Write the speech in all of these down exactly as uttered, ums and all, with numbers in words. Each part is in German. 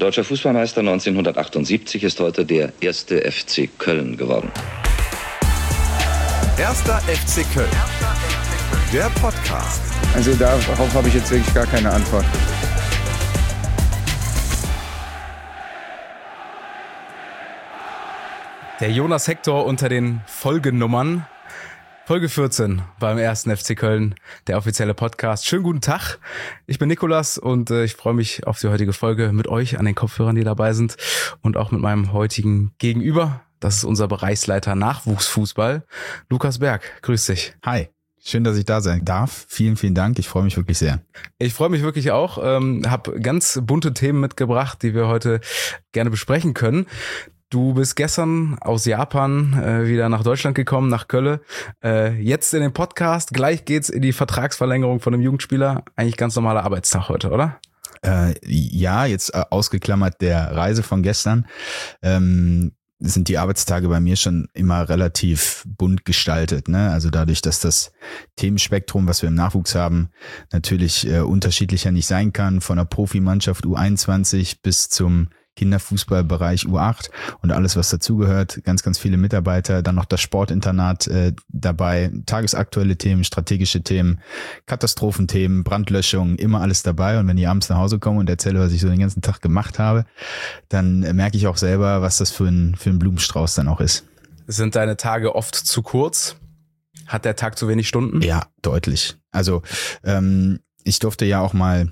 Deutscher Fußballmeister neunzehnhundertachtundsiebzig ist heute der erste F C Köln geworden. Erster F C Köln. Der Podcast. Also darauf habe ich jetzt wirklich gar keine Antwort. Der Jonas Hector unter den Folgenummern. Folge vierzehn beim ersten F C Köln, der offizielle Podcast. Schönen guten Tag, ich bin Nikolas und äh, ich freue mich auf die heutige Folge mit euch an den Kopfhörern, die dabei sind und auch mit meinem heutigen Gegenüber. Das ist unser Bereichsleiter Nachwuchsfußball, Lukas Berg. Grüß dich. Hi. Schön, dass ich da sein darf. Vielen, vielen Dank. Ich freue mich wirklich sehr. Ich freue mich wirklich auch. Ähm, habe ganz bunte Themen mitgebracht, die wir heute gerne besprechen können. Du bist gestern aus Japan äh, wieder nach Deutschland gekommen, nach Köln. Äh, jetzt in den Podcast. Gleich geht's in die Vertragsverlängerung von einem Jugendspieler. Eigentlich ganz normaler Arbeitstag heute, oder? Äh, ja, jetzt äh, ausgeklammert der Reise von gestern. Ähm, sind die Arbeitstage bei mir schon immer relativ bunt gestaltet, ne? Also dadurch, dass das Themenspektrum, was wir im Nachwuchs haben, natürlich äh, unterschiedlicher nicht sein kann, von der Profimannschaft U einundzwanzig bis zum Kinderfußballbereich U acht und alles, was dazugehört, ganz, ganz viele Mitarbeiter, dann noch das Sportinternat äh, dabei, tagesaktuelle Themen, strategische Themen, Katastrophenthemen, Brandlöschung, immer alles dabei. Und wenn ich abends nach Hause komme und erzähle, was ich so den ganzen Tag gemacht habe, dann äh, merke ich auch selber, was das für ein, für ein Blumenstrauß dann auch ist. Sind deine Tage oft zu kurz? Hat der Tag zu wenig Stunden? Ja, deutlich. Also ähm, ich durfte ja auch mal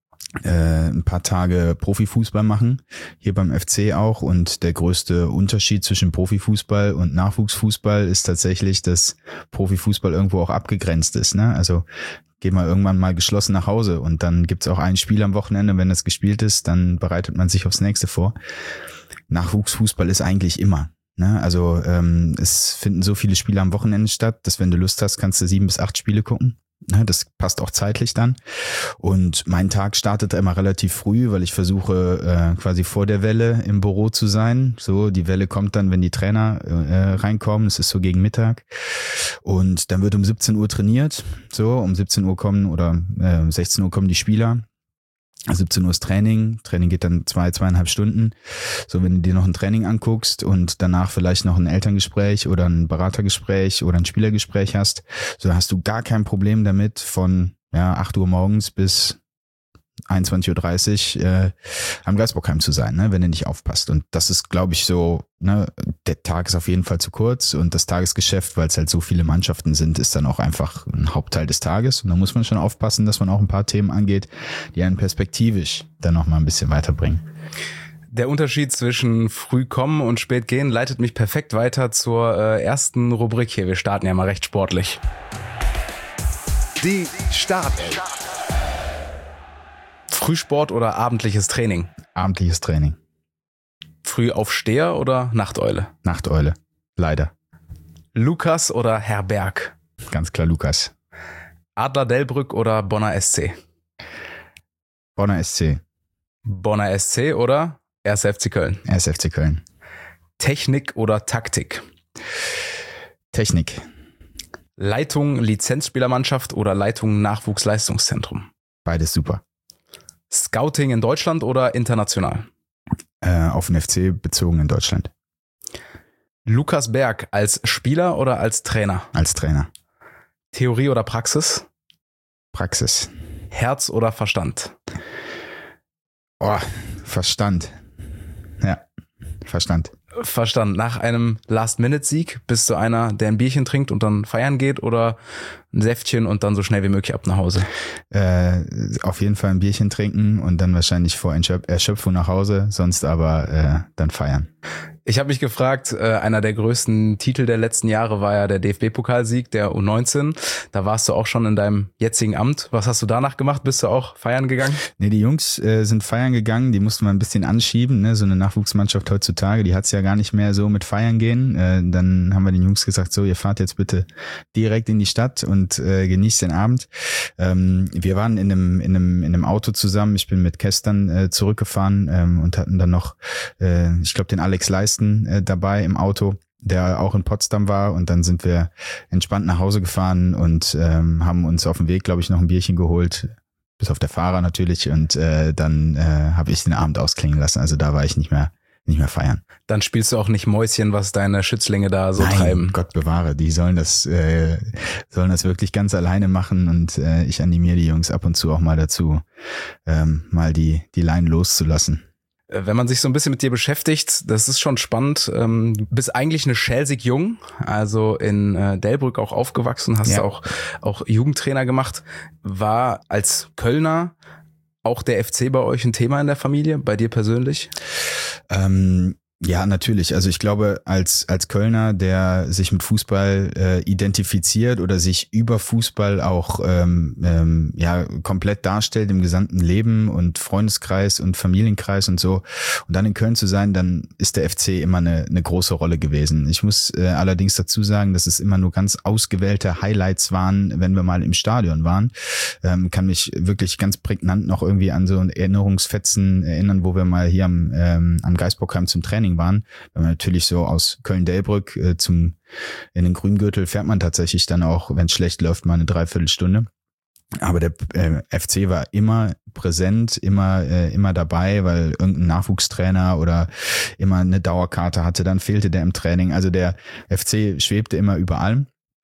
Äh, ein paar Tage Profifußball machen, hier beim F C auch, und der größte Unterschied zwischen Profifußball und Nachwuchsfußball ist tatsächlich, dass Profifußball irgendwo auch abgegrenzt ist, ne? Also geht man irgendwann mal geschlossen nach Hause und dann gibt's auch ein Spiel am Wochenende, wenn das gespielt ist, dann bereitet man sich aufs nächste vor. Nachwuchsfußball ist eigentlich immer, ne? Also ähm, es finden so viele Spiele am Wochenende statt, dass wenn du Lust hast, kannst du sieben bis acht Spiele gucken. Das passt auch zeitlich dann. Und mein Tag startet immer relativ früh, weil ich versuche äh, quasi vor der Welle im Büro zu sein. So, die Welle kommt dann, wenn die Trainer äh, reinkommen. Es ist so gegen Mittag. Und dann wird um siebzehn Uhr trainiert. So, um siebzehn Uhr kommen oder äh, sechzehn Uhr kommen die Spieler. siebzehn Uhr ist Training. Training geht dann zwei, zweieinhalb Stunden. So, wenn du dir noch ein Training anguckst und danach vielleicht noch ein Elterngespräch oder ein Beratergespräch oder ein Spielergespräch hast, so hast du gar kein Problem damit, von ja acht Uhr morgens bis einundzwanzig Uhr dreißig äh, am Geisbockheim zu sein, ne, wenn du nicht aufpasst. Und das ist, glaube ich, so, ne, der Tag ist auf jeden Fall zu kurz und das Tagesgeschäft, weil es halt so viele Mannschaften sind, ist dann auch einfach ein Hauptteil des Tages. Und da muss man schon aufpassen, dass man auch ein paar Themen angeht, die einen perspektivisch dann noch mal ein bisschen weiterbringen. Der Unterschied zwischen früh kommen und spät gehen leitet mich perfekt weiter zur äh, ersten Rubrik hier. Wir starten ja mal recht sportlich. Die Startelf. Frühsport oder abendliches Training? Abendliches Training. Frühaufsteher oder Nachteule? Nachteule. Leider. Lukas oder Herr Berg? Ganz klar Lukas. Adler Delbrück oder Bonner S C? Bonner S C. Bonner S C oder erster F C Köln? erster F C Köln. Technik oder Taktik? Technik. Leitung Lizenzspielermannschaft oder Leitung Nachwuchsleistungszentrum? Beides super. Scouting in Deutschland oder international? Äh, auf den F C bezogen in Deutschland. Lukas Berg als Spieler oder als Trainer? Als Trainer. Theorie oder Praxis? Praxis. Herz oder Verstand? Oh, Verstand. Ja, Verstand. Verstand. Nach einem Last-Minute-Sieg bist du einer, der ein Bierchen trinkt und dann feiern geht, oder ein Säftchen und dann so schnell wie möglich ab nach Hause? Äh, auf jeden Fall ein Bierchen trinken und dann wahrscheinlich vor Erschöpfung nach Hause, sonst aber äh, dann feiern. Ich habe mich gefragt, äh, einer der größten Titel der letzten Jahre war ja der D F B-Pokalsieg der U neunzehn. Da warst du auch schon in deinem jetzigen Amt. Was hast du danach gemacht? Bist du auch feiern gegangen? Nee, die Jungs äh, sind feiern gegangen. Die mussten wir ein bisschen anschieben. Ne? So eine Nachwuchsmannschaft heutzutage, die hat's ja gar nicht mehr so mit feiern gehen. Äh, dann haben wir den Jungs gesagt, so, ihr fahrt jetzt bitte direkt in die Stadt und äh, genießt den Abend. Ähm, wir waren in einem, in einem, in einem Auto zusammen. Ich bin mit Kästern äh, zurückgefahren ähm, und hatten dann noch, äh, ich glaube, den Alex Leisten äh, dabei im Auto, der auch in Potsdam war, und dann sind wir entspannt nach Hause gefahren und ähm, haben uns auf dem Weg, glaube ich, noch ein Bierchen geholt. bis auf der Fahrer natürlich. Und äh, dann äh, habe ich den Abend ausklingen lassen. Also da war ich nicht mehr nicht mehr feiern. Dann spielst du auch nicht Mäuschen, was deine Schützlinge da so Nein, treiben. Gott bewahre, die sollen das äh, sollen das wirklich ganz alleine machen und äh, ich animiere die Jungs ab und zu auch mal dazu, ähm, mal die die Leinen loszulassen. Wenn man sich so ein bisschen mit dir beschäftigt, das ist schon spannend. Ähm, du bist eigentlich eine Schelsig Jung, also in äh, Delbrück auch aufgewachsen, hast Ja. auch auch Jugendtrainer gemacht. War als Kölner auch der F C bei euch ein Thema in der Familie, bei dir persönlich? Ähm, ja, natürlich. Also ich glaube, als als Kölner, der sich mit Fußball äh, identifiziert oder sich über Fußball auch ähm, ähm, ja komplett darstellt im gesamten Leben und Freundeskreis und Familienkreis und so, und dann in Köln zu sein, dann ist der F C immer eine eine große Rolle gewesen. Ich muss äh, allerdings dazu sagen, dass es immer nur ganz ausgewählte Highlights waren, wenn wir mal im Stadion waren. Ähm, kann mich wirklich ganz prägnant noch irgendwie an so Erinnerungsfetzen erinnern, wo wir mal hier am ähm, am Geisbockheim zum Training waren, weil man natürlich so aus Köln-Delbrück äh, zum in den Grüngürtel fährt man tatsächlich dann auch, wenn es schlecht läuft, mal eine Dreiviertelstunde. Aber der äh, F C war immer präsent, immer äh, immer dabei, weil irgendein Nachwuchstrainer oder immer eine Dauerkarte hatte, dann fehlte der im Training. Also der F C schwebte immer über allem,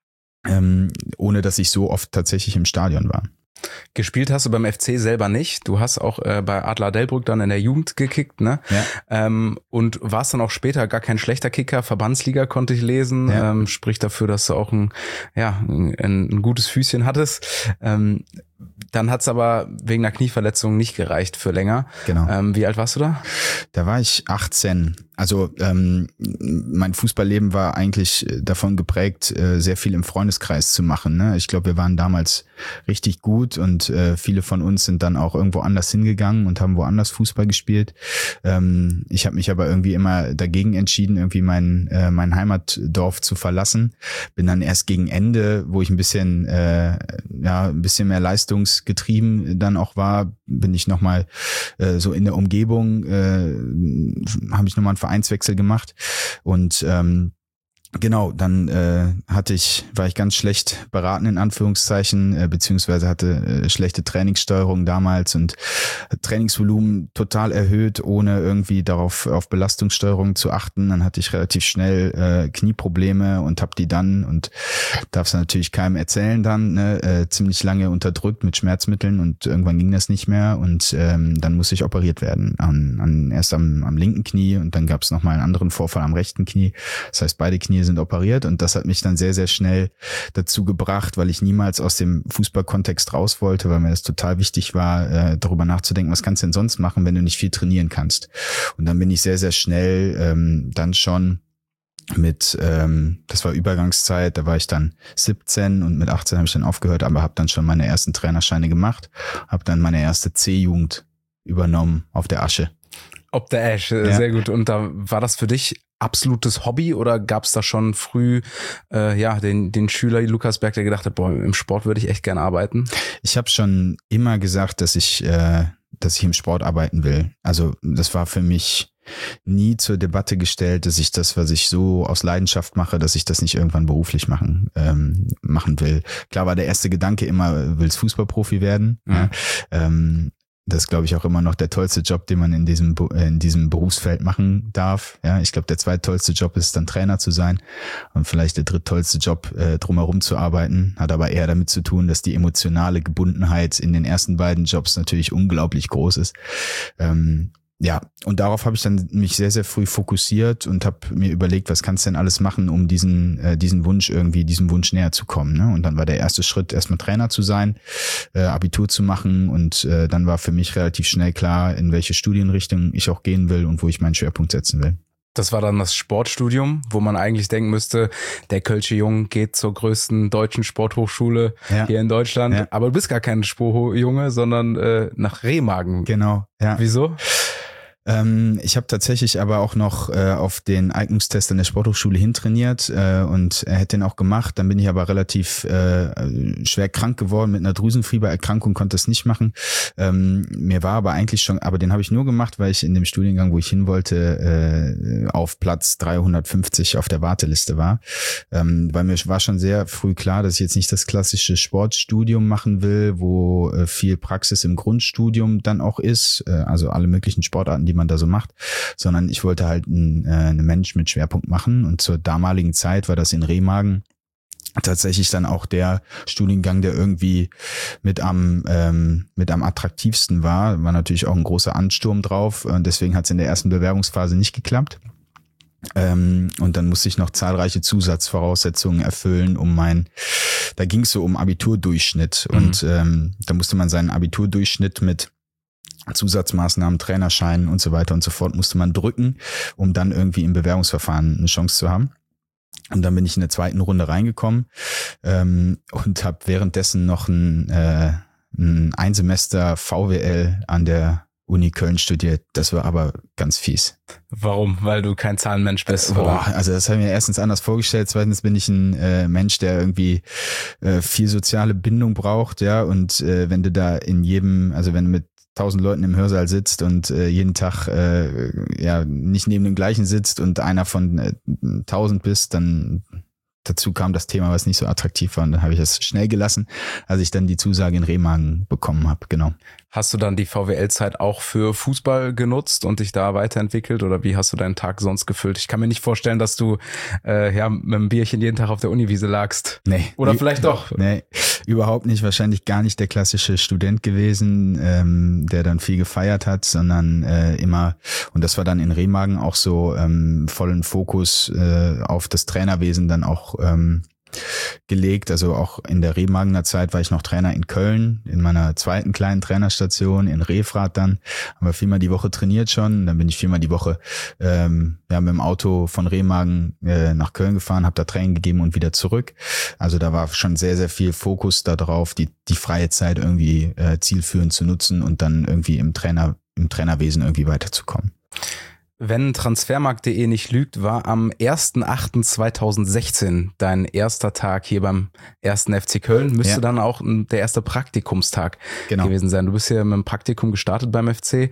ähm, ohne dass ich so oft tatsächlich im Stadion war. Gespielt hast du beim F C selber nicht. Du hast auch äh, bei Adler Delbrück dann in der Jugend gekickt, ne? Ja. Ähm, und warst dann auch später gar kein schlechter Kicker. Verbandsliga konnte ich lesen. Ja. Ähm, spricht dafür, dass du auch ein, ja, ein, ein gutes Füßchen hattest. Ähm, dann hat's aber wegen einer Knieverletzung nicht gereicht für länger. Genau. Ähm, wie alt warst du da? Da war ich achtzehn. Also ähm, mein Fußballleben war eigentlich davon geprägt, äh, sehr viel im Freundeskreis zu machen. Ne? Ich glaube, wir waren damals richtig gut und äh, viele von uns sind dann auch irgendwo anders hingegangen und haben woanders Fußball gespielt. Ähm, ich habe mich aber irgendwie immer dagegen entschieden, irgendwie mein äh, mein Heimatdorf zu verlassen. Bin dann erst gegen Ende, wo ich ein bisschen äh, ja ein bisschen mehr leistungsgetrieben dann auch war, bin ich nochmal äh, so in der Umgebung, äh, habe ich nochmal einen Vereinswechsel gemacht und ähm, genau, dann äh, hatte ich, war ich ganz schlecht beraten in Anführungszeichen, äh, beziehungsweise hatte äh, schlechte Trainingssteuerung damals und Trainingsvolumen total erhöht, ohne irgendwie darauf auf Belastungssteuerung zu achten. Dann hatte ich relativ schnell äh, Knieprobleme und habe die dann, und darf es natürlich keinem erzählen dann, ne, äh, ziemlich lange unterdrückt mit Schmerzmitteln und irgendwann ging das nicht mehr und ähm, dann musste ich operiert werden. An, an, erst am, am linken Knie und dann gab es nochmal einen anderen Vorfall am rechten Knie. Das heißt, beide Knie sind operiert und das hat mich dann sehr, sehr schnell dazu gebracht, weil ich niemals aus dem Fußballkontext raus wollte, weil mir das total wichtig war, äh, darüber nachzudenken, was kannst du denn sonst machen, wenn du nicht viel trainieren kannst. Und dann bin ich sehr, sehr schnell ähm, dann schon mit, ähm, das war Übergangszeit, da war ich dann siebzehn und mit achtzehn habe ich dann aufgehört, aber habe dann schon meine ersten Trainerscheine gemacht, habe dann meine erste C-Jugend übernommen auf der Asche. Ob der Ash, äh, Ja. sehr gut. Und da war das für dich absolutes Hobby oder gab es da schon früh äh, ja den den Schüler Lukas Berg, der gedacht hat, boah, im Sport würde ich echt gerne arbeiten? Ich habe schon immer gesagt, dass ich, äh, dass ich im Sport arbeiten will. Also das war für mich nie zur Debatte gestellt, dass ich das, was ich so aus Leidenschaft mache, dass ich das nicht irgendwann beruflich machen ähm, machen will. Klar war der erste Gedanke immer, willst Fußballprofi werden. Mhm. Ja? Ähm, Das ist, glaube ich, auch immer noch der tollste Job, den man in diesem in diesem Berufsfeld machen darf. Ja, ich glaube, der zweittollste Job ist dann Trainer zu sein und vielleicht der dritttollste Job, äh, drumherum zu arbeiten. Hat aber eher damit zu tun, dass die emotionale Gebundenheit in den ersten beiden Jobs natürlich unglaublich groß ist. Ähm, ja, und darauf habe ich dann mich sehr, sehr früh fokussiert und habe mir überlegt, was kannst du denn alles machen, um diesen äh, diesen Wunsch irgendwie, diesem Wunsch näher zu kommen. Ne? Und dann war der erste Schritt, erstmal Trainer zu sein, äh, Abitur zu machen und äh, dann war für mich relativ schnell klar, in welche Studienrichtung ich auch gehen will und wo ich meinen Schwerpunkt setzen will. Das war dann das Sportstudium, wo man eigentlich denken müsste, der Kölsche Junge geht zur größten deutschen Sporthochschule Ja. hier in Deutschland. Ja. Aber du bist gar kein Sportjunge, sondern äh, nach Remagen. Genau, ja. Wieso? Ähm, ich habe tatsächlich aber auch noch äh, auf den Eignungstest an der Sporthochschule hintrainiert äh, und er hätte den auch gemacht. Dann bin ich aber relativ äh, schwer krank geworden mit einer Drüsenfiebererkrankung, konnte es nicht machen. Ähm, mir war aber eigentlich schon, aber den habe ich nur gemacht, weil ich in dem Studiengang, wo ich hin wollte, äh, auf Platz dreihundertfünfzig auf der Warteliste war. Ähm, weil mir war schon sehr früh klar, dass ich jetzt nicht das klassische Sportstudium machen will, wo äh, viel Praxis im Grundstudium dann auch ist, äh, also alle möglichen Sportarten, die man da so macht, sondern ich wollte halt ein, äh, einen Mensch mit Schwerpunkt machen und zur damaligen Zeit war das in Remagen tatsächlich dann auch der Studiengang, der irgendwie mit am ähm, mit am attraktivsten war. War natürlich auch ein großer Ansturm drauf und deswegen hat es in der ersten Bewerbungsphase nicht geklappt. Ähm, und dann musste ich noch zahlreiche Zusatzvoraussetzungen erfüllen, um mein, da ging es so um Abiturdurchschnitt mhm. und ähm, da musste man seinen Abiturdurchschnitt mit Zusatzmaßnahmen, Trainerscheinen und so weiter und so fort musste man drücken, um dann irgendwie im Bewerbungsverfahren eine Chance zu haben. Und dann bin ich in der zweiten Runde reingekommen ähm, und habe währenddessen noch ein, äh, ein Einsemester V W L an der Uni Köln studiert. Das war aber ganz fies. Warum? Weil du kein Zahlenmensch bist? Boah, oder? also das habe ich mir erstens anders vorgestellt. Zweitens bin ich ein äh, Mensch, der irgendwie äh, viel soziale Bindung braucht, ja. Und äh, wenn du da in jedem, also wenn du mit tausend Leuten im Hörsaal sitzt und äh, jeden Tag äh, ja nicht neben dem gleichen sitzt und einer von äh, tausend bist, dann dazu kam das Thema, was nicht so attraktiv war und dann habe ich es schnell gelassen, als ich dann die Zusage in Remagen bekommen habe, genau. Hast du dann die V W L-Zeit auch für Fußball genutzt und dich da weiterentwickelt oder wie hast du deinen Tag sonst gefüllt? Ich kann mir nicht vorstellen, dass du äh, ja mit einem Bierchen jeden Tag auf der Uniwiese lagst. Nee. Oder vielleicht doch. Nee, überhaupt nicht. Wahrscheinlich gar nicht der klassische Student gewesen, ähm, der dann viel gefeiert hat, sondern äh, immer, und das war dann in Remagen auch so, ähm, vollen Fokus äh, auf das Trainerwesen dann auch ähm, gelegt. Also auch in der Remagener Zeit war ich noch Trainer in Köln, in meiner zweiten kleinen Trainerstation in Refrath dann. Haben wir viermal die Woche trainiert schon. Dann bin ich viermal die Woche ähm, ja, mit dem Auto von Remagen äh, nach Köln gefahren, habe da Training gegeben und wieder zurück. Also da war schon sehr, sehr viel Fokus darauf, die, die freie Zeit irgendwie äh, zielführend zu nutzen und dann irgendwie im Trainer, im Trainerwesen irgendwie weiterzukommen. Wenn Transfermarkt punkt de nicht lügt, war am erster achter zweitausendsechzehn dein erster Tag hier beim ersten F C Köln. Müsste ja. dann auch der erste Praktikumstag genau. gewesen sein. Du bist ja mit dem Praktikum gestartet beim F C.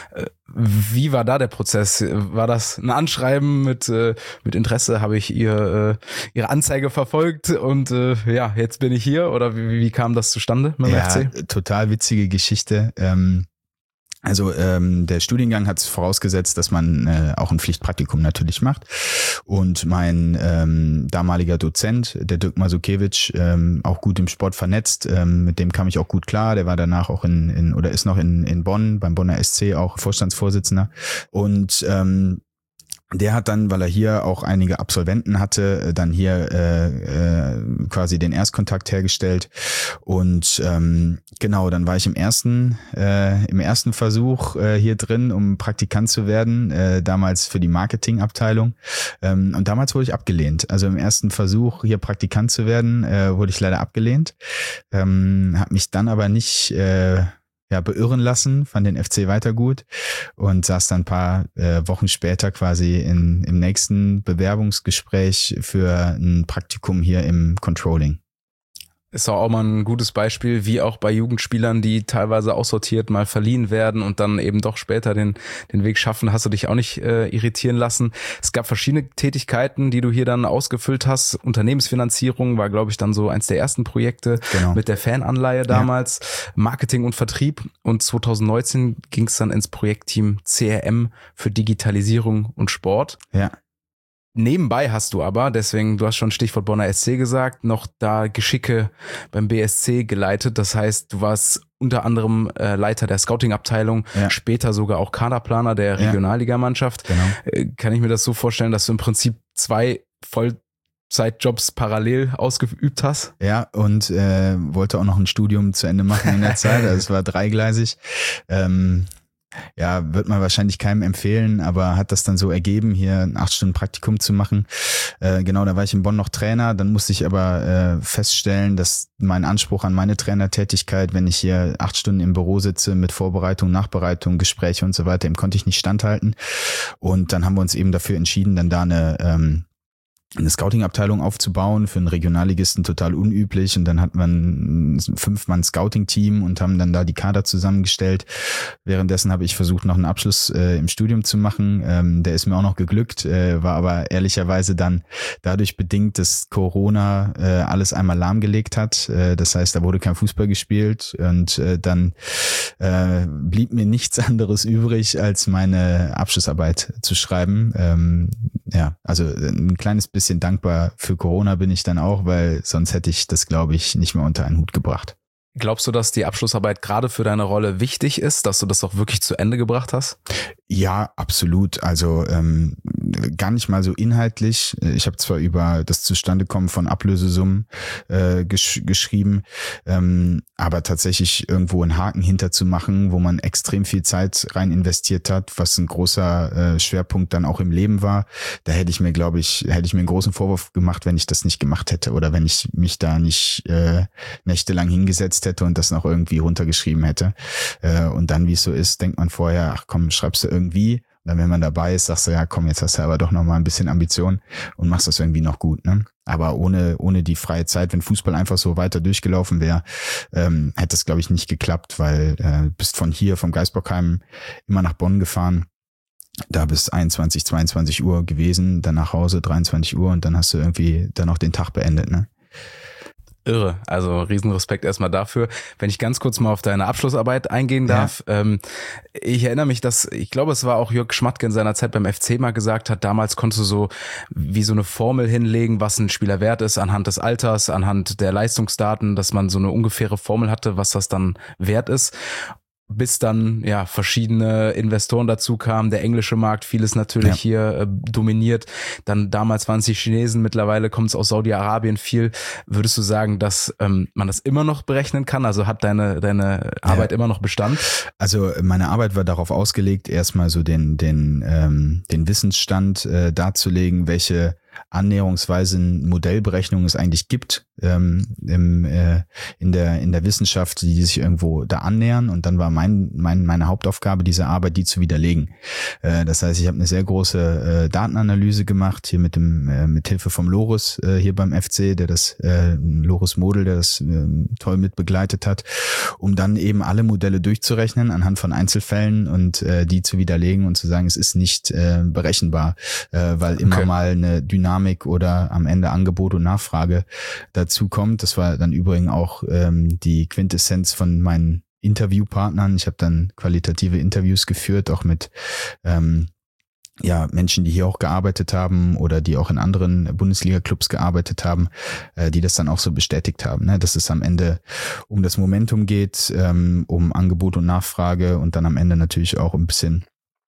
Wie war da der Prozess? War das ein Anschreiben mit mit Interesse? Habe ich ihr ihre Anzeige verfolgt und ja, jetzt bin ich hier? Oder wie, wie kam das zustande mit dem ja, F C? Total witzige Geschichte. Ähm Also ähm, der Studiengang hat es vorausgesetzt, dass man äh, auch ein Pflichtpraktikum natürlich macht. Und mein ähm, damaliger Dozent, der Dirk Masukiewicz, ähm, auch gut im Sport vernetzt, ähm, mit dem kam ich auch gut klar. Der war danach auch in, in oder ist noch in, in Bonn, beim Bonner S C auch Vorstandsvorsitzender. Und ähm, der hat dann, weil er hier auch einige Absolventen hatte, dann hier äh, äh, quasi den Erstkontakt hergestellt und ähm, genau, dann war ich im ersten äh, im ersten Versuch äh, hier drin, um Praktikant zu werden, äh, damals für die Marketingabteilung ähm, und damals wurde ich abgelehnt. Also im ersten Versuch hier Praktikant zu werden, äh, wurde ich leider abgelehnt, ähm, habe mich dann aber nicht äh, ja, beirren lassen, fand den F C weiter gut und saß dann ein paar äh, Wochen später quasi in, im nächsten Bewerbungsgespräch für ein Praktikum hier im Controlling. Ist auch mal ein gutes Beispiel, wie auch bei Jugendspielern, die teilweise aussortiert mal verliehen werden und dann eben doch später den den Weg schaffen. Hast du dich auch nicht äh, irritieren lassen? Es gab verschiedene Tätigkeiten, die du hier dann ausgefüllt hast. Unternehmensfinanzierung war, glaube ich, dann so eins der ersten Projekte genau. mit der Fananleihe damals. Ja. Marketing und Vertrieb. Und zwanzig neunzehn ging es dann ins Projektteam C R M für Digitalisierung und Sport. Ja. Nebenbei hast du aber, deswegen, du hast schon Stichwort Bonner S C gesagt, noch da Geschicke beim B S C geleitet. Das heißt, du warst unter anderem äh, Leiter der Scouting-Abteilung, ja. später sogar auch Kaderplaner der Regionalligamannschaft. Genau. Äh, kann ich mir das so vorstellen, dass du im Prinzip zwei Vollzeitjobs parallel ausgeübt hast? Ja, und äh, wollte auch noch ein Studium zu Ende machen in der Zeit. Also es war dreigleisig. Ähm ja, wird man wahrscheinlich keinem empfehlen, aber hat das dann so ergeben, hier ein acht Stunden Praktikum zu machen. Äh, genau, da war ich in Bonn noch Trainer, dann musste ich aber äh, feststellen, dass mein Anspruch an meine Trainertätigkeit, wenn ich hier acht Stunden im Büro sitze mit Vorbereitung, Nachbereitung, Gespräche und so weiter, dem konnte ich nicht standhalten. Und dann haben wir uns eben dafür entschieden, dann da eine ähm, eine Scouting-Abteilung aufzubauen, für einen Regionalligisten total unüblich, und dann hat man ein Fünf-Mann-Scouting-Team und haben dann da die Kader zusammengestellt. Währenddessen habe ich versucht, noch einen Abschluss äh, im Studium zu machen. Ähm, der ist mir auch noch geglückt, äh, war aber ehrlicherweise dann dadurch bedingt, dass Corona äh, alles einmal lahmgelegt hat. Äh, das heißt, da wurde kein Fußball gespielt, und äh, dann äh, blieb mir nichts anderes übrig, als meine Abschlussarbeit zu schreiben. Ähm, ja, also ein kleines bisschen dankbar für Corona bin ich dann auch, weil sonst hätte ich das, glaube ich, nicht mehr unter einen Hut gebracht. Glaubst du, dass die Abschlussarbeit gerade für deine Rolle wichtig ist, dass du das auch wirklich zu Ende gebracht hast? Ja, absolut. Also ähm, gar nicht mal so inhaltlich. Ich habe zwar über das Zustandekommen von Ablösesummen äh, gesch- geschrieben, ähm, aber tatsächlich irgendwo einen Haken hinter zu machen, wo man extrem viel Zeit rein investiert hat, was ein großer äh, Schwerpunkt dann auch im Leben war, da hätte ich mir, glaube ich, hätte ich mir einen großen Vorwurf gemacht, wenn ich das nicht gemacht hätte oder wenn ich mich da nicht äh, nächtelang hingesetzt hätte und das noch irgendwie runtergeschrieben hätte. Äh, und dann, wie es so ist, denkt man vorher, ach komm, schreibst du irgendwie. Und dann, wenn man dabei ist, sagst du, ja komm, jetzt hast du aber doch noch mal ein bisschen Ambition und machst das irgendwie noch gut, ne? Aber ohne ohne die freie Zeit, wenn Fußball einfach so weiter durchgelaufen wäre, ähm, hätte es, glaube ich, nicht geklappt, weil äh, bist von hier, vom Geisbockheim, immer nach Bonn gefahren. Da bis einundzwanzig, zweiundzwanzig Uhr gewesen, dann nach Hause, dreiundzwanzig Uhr, und dann hast du irgendwie dann noch den Tag beendet, ne? Irre, also Riesenrespekt erstmal dafür. Wenn ich ganz kurz mal auf deine Abschlussarbeit eingehen darf. Ja. Ähm, ich erinnere mich, dass, ich glaube, es war auch Jörg Schmatke in seiner Zeit beim F C mal gesagt hat, damals konntest du so wie so eine Formel hinlegen, was ein Spieler wert ist, anhand des Alters, anhand der Leistungsdaten, dass man so eine ungefähre Formel hatte, was das dann wert ist. Bis dann ja verschiedene Investoren dazu kamen, der englische Markt, vieles natürlich ja. hier äh, dominiert. Dann damals waren es die Chinesen, mittlerweile kommt es aus Saudi-Arabien viel. Würdest du sagen, dass ähm, man das immer noch berechnen kann? Also hat deine deine Arbeit ja. immer noch Bestand? Also meine Arbeit war darauf ausgelegt, erstmal so den den ähm, den Wissensstand äh, darzulegen, welche annäherungsweisen Modellberechnungen es eigentlich gibt ähm, im, äh, in der in der Wissenschaft, die sich irgendwo da annähern. Und dann war mein, mein meine Hauptaufgabe, diese Arbeit, die zu widerlegen. Äh, das heißt, ich habe eine sehr große äh, Datenanalyse gemacht, hier mit dem äh, mit Hilfe vom Loris äh, hier beim F C, der das äh, Loris Model, der das äh, toll mit begleitet hat, um dann eben alle Modelle durchzurechnen anhand von Einzelfällen und äh, die zu widerlegen und zu sagen, es ist nicht äh, berechenbar, äh, weil immer okay. mal eine Dynamik oder am Ende Angebot und Nachfrage dazu kommt. Das war dann übrigens auch ähm, die Quintessenz von meinen Interviewpartnern. Ich habe dann qualitative Interviews geführt, auch mit ähm, ja Menschen, die hier auch gearbeitet haben oder die auch in anderen Bundesliga-Clubs gearbeitet haben, äh, die das dann auch so bestätigt haben, ne? Dass es am Ende um das Momentum geht, ähm, um Angebot und Nachfrage und dann am Ende natürlich auch ein bisschen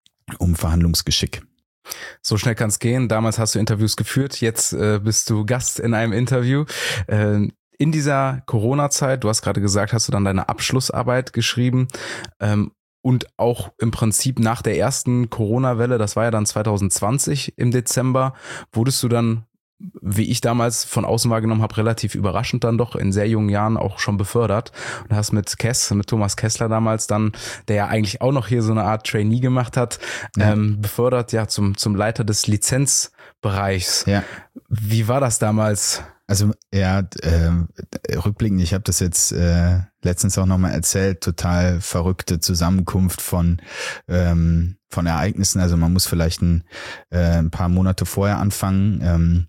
um Verhandlungsgeschick. So schnell kann es gehen. Damals hast du Interviews geführt, jetzt äh, bist du Gast in einem Interview. Äh, in dieser Corona-Zeit, du hast gerade gesagt, hast du dann deine Abschlussarbeit geschrieben ähm, und auch im Prinzip nach der ersten Corona-Welle, das war ja dann zwanzig zwanzig im Dezember, wurdest du dann, wie ich damals von außen wahrgenommen habe, relativ überraschend dann doch in sehr jungen Jahren auch schon befördert und hast mit Kess, mit Thomas Kessler damals dann, der ja eigentlich auch noch hier so eine Art Trainee gemacht hat, ja. ähm, befördert ja zum zum Leiter des Lizenzbereichs. Ja. Wie war das damals? Also ja, äh, rückblickend, ich habe das jetzt äh, letztens auch nochmal erzählt, total verrückte Zusammenkunft von ähm, von Ereignissen. Also man muss vielleicht ein, äh, ein paar Monate vorher anfangen. Ähm,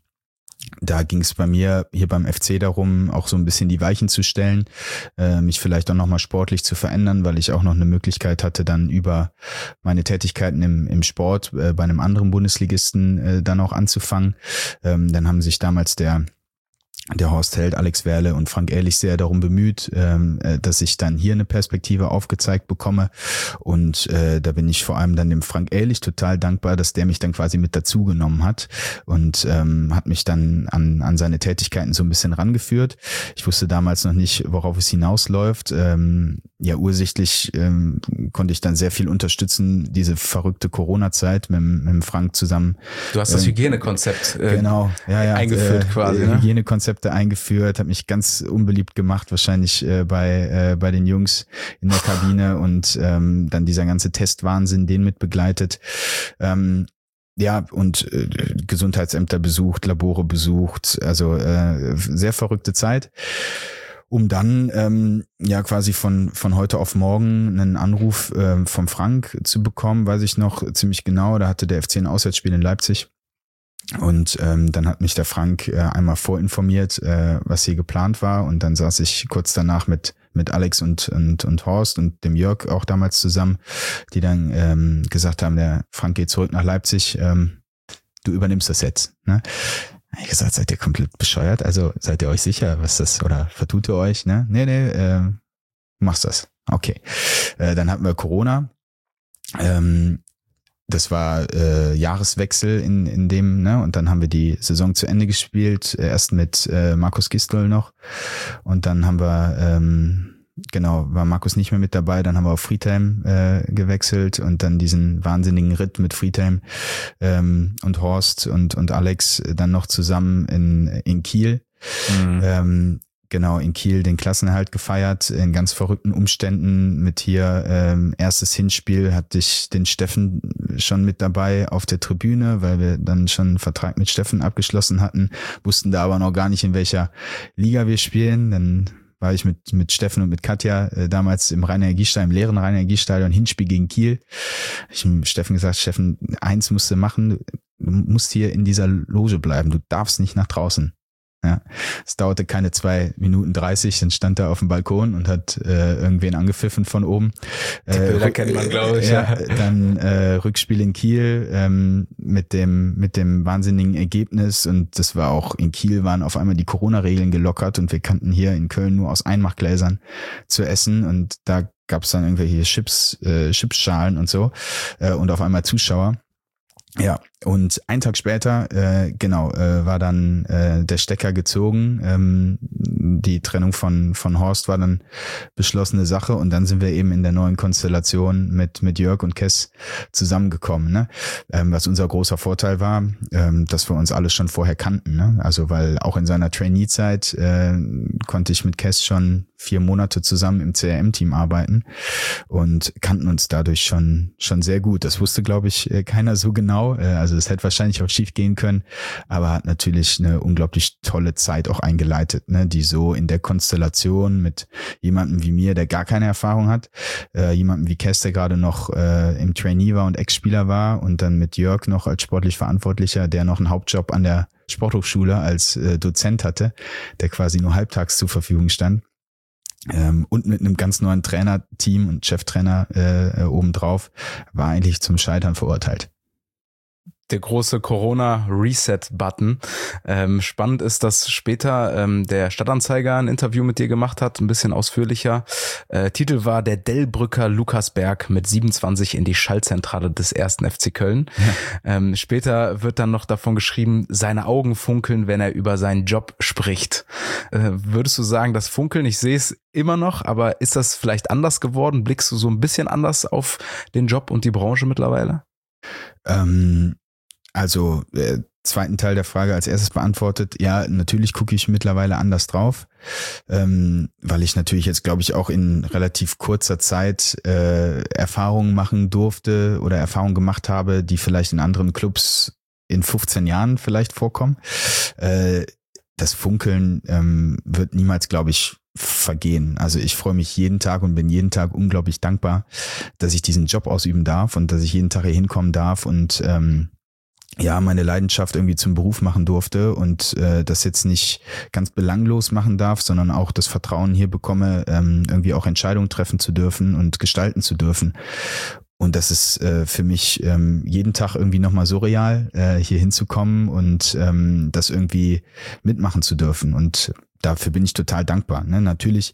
Da ging es bei mir hier beim F C darum, auch so ein bisschen die Weichen zu stellen, äh, mich vielleicht auch nochmal sportlich zu verändern, weil ich auch noch eine Möglichkeit hatte, dann über meine Tätigkeiten im, im Sport äh, bei einem anderen Bundesligisten äh, dann auch anzufangen. Ähm, dann haben sich damals der der Horst Held, Alex Werle und Frank Ehrlich sehr darum bemüht, ähm, dass ich dann hier eine Perspektive aufgezeigt bekomme. Und äh, da bin ich vor allem dann dem Frank Ehrlich total dankbar, dass der mich dann quasi mit dazu genommen hat und ähm, hat mich dann an an seine Tätigkeiten so ein bisschen rangeführt. Ich wusste damals noch nicht, worauf es hinausläuft. Ähm, ja, ursächlich ähm, konnte ich dann sehr viel unterstützen, diese verrückte Corona-Zeit mit, mit dem Frank zusammen. Du hast das ähm, Hygienekonzept äh, genau, ja, ja, eingeführt äh, quasi. Äh, ne? Hygienekonzept eingeführt, hat mich ganz unbeliebt gemacht, wahrscheinlich äh, bei äh, bei den Jungs in der Kabine und ähm, dann dieser ganze Testwahnsinn, den mit begleitet. Ähm, ja, und äh, Gesundheitsämter besucht, Labore besucht, also äh, sehr verrückte Zeit. Um dann ähm, ja quasi von von heute auf morgen einen Anruf äh, vom Frank zu bekommen, weiß ich noch ziemlich genau, da hatte der F C ein Auswärtsspiel in Leipzig. Und ähm, dann hat mich der Frank äh, einmal vorinformiert, äh, was hier geplant war. Und dann saß ich kurz danach mit mit Alex und und und Horst und dem Jörg auch damals zusammen, die dann ähm, gesagt haben, der Frank geht zurück nach Leipzig, ähm, du übernimmst das jetzt. Ne? Ich hab gesagt, seid ihr komplett bescheuert? Also seid ihr euch sicher, was das, oder vertut ihr euch? Ne, nee, nee, äh, machst das. Okay. Äh, dann hatten wir Corona. Ähm, Das war äh, Jahreswechsel in in dem, ne? Und dann haben wir die Saison zu Ende gespielt, erst mit äh, Markus Gisdol noch und dann haben wir, ähm, genau, war Markus nicht mehr mit dabei, dann haben wir auf Friedhelm äh, gewechselt und dann diesen wahnsinnigen Ritt mit Friedhelm ähm, und Horst und und Alex dann noch zusammen in in Kiel. Mhm. Ähm, Genau, in Kiel den Klassenerhalt gefeiert, in ganz verrückten Umständen mit hier ähm, erstes Hinspiel hatte ich den Steffen schon mit dabei auf der Tribüne, weil wir dann schon einen Vertrag mit Steffen abgeschlossen hatten, wussten da aber noch gar nicht, in welcher Liga wir spielen. Dann war ich mit mit Steffen und mit Katja äh, damals im Rhein-Energiestadion, im leeren Rhein-Energiestadion, Hinspiel gegen Kiel. Ich habe Steffen gesagt, Steffen, eins musst du machen, du musst hier in dieser Loge bleiben, du darfst nicht nach draußen. Ja, es dauerte keine zwei Minuten dreißig, dann stand er auf dem Balkon und hat äh, irgendwen angepfiffen von oben. Die Bilder äh, kennt man, glaube ich. Ja, ja. Dann äh, Rückspiel in Kiel ähm, mit dem mit dem wahnsinnigen Ergebnis und das war auch in Kiel waren auf einmal die Corona-Regeln gelockert und wir kannten hier in Köln nur aus Einmachgläsern zu essen und da gab es dann irgendwelche Chips, äh, Chipsschalen und so äh, und auf einmal Zuschauer. Ja, und einen Tag später, äh, genau, äh, war dann äh, der Stecker gezogen. Ähm, die Trennung von von Horst war dann beschlossene Sache und dann sind wir eben in der neuen Konstellation mit mit Jörg und Kess zusammengekommen. Ne? Ähm, was unser großer Vorteil war, ähm, dass wir uns alle schon vorher kannten. Ne? Also weil auch in seiner Trainee-Zeit äh, konnte ich mit Kess schon vier Monate zusammen im C R M-Team arbeiten und kannten uns dadurch schon schon sehr gut. Das wusste, glaube ich, keiner so genau. Also es hätte wahrscheinlich auch schief gehen können, aber hat natürlich eine unglaublich tolle Zeit auch eingeleitet, ne? Die so in der Konstellation mit jemandem wie mir, der gar keine Erfahrung hat, äh, jemandem wie Kess, der gerade noch äh, im Trainee war und Ex-Spieler war und dann mit Jörg noch als sportlich Verantwortlicher, der noch einen Hauptjob an der Sporthochschule als äh, Dozent hatte, der quasi nur halbtags zur Verfügung stand. Ähm, und mit einem ganz neuen Trainerteam und Cheftrainer äh, obendrauf, war eigentlich zum Scheitern verurteilt. Der große Corona-Reset-Button. Ähm, spannend ist, dass später ähm, der Stadtanzeiger ein Interview mit dir gemacht hat, ein bisschen ausführlicher. Äh, Titel war der Delbrücker Lukasberg mit siebenundzwanzig in die Schallzentrale des ersten F C Köln. Ja. Ähm, später wird dann noch davon geschrieben, seine Augen funkeln, wenn er über seinen Job spricht. Äh, würdest du sagen, das Funkeln, ich sehe es immer noch, aber ist das vielleicht anders geworden? Blickst du so ein bisschen anders auf den Job und die Branche mittlerweile? Ähm Also äh, zweiten Teil der Frage als erstes beantwortet. Ja, natürlich gucke ich mittlerweile anders drauf, ähm, weil ich natürlich jetzt, glaube ich, auch in relativ kurzer Zeit äh, Erfahrungen machen durfte oder Erfahrungen gemacht habe, die vielleicht in anderen Clubs in fünfzehn Jahren vielleicht vorkommen. Äh, das Funkeln ähm, wird niemals, glaube ich, vergehen. Also ich freue mich jeden Tag und bin jeden Tag unglaublich dankbar, dass ich diesen Job ausüben darf und dass ich jeden Tag hier hinkommen darf und ähm, ja, meine Leidenschaft irgendwie zum Beruf machen durfte und äh, das jetzt nicht ganz belanglos machen darf, sondern auch das Vertrauen hier bekomme, ähm, irgendwie auch Entscheidungen treffen zu dürfen und gestalten zu dürfen. Und das ist äh, für mich ähm, jeden Tag irgendwie nochmal surreal, äh, hier hinzukommen und ähm, das irgendwie mitmachen zu dürfen. Und dafür bin ich total dankbar. Ne? Natürlich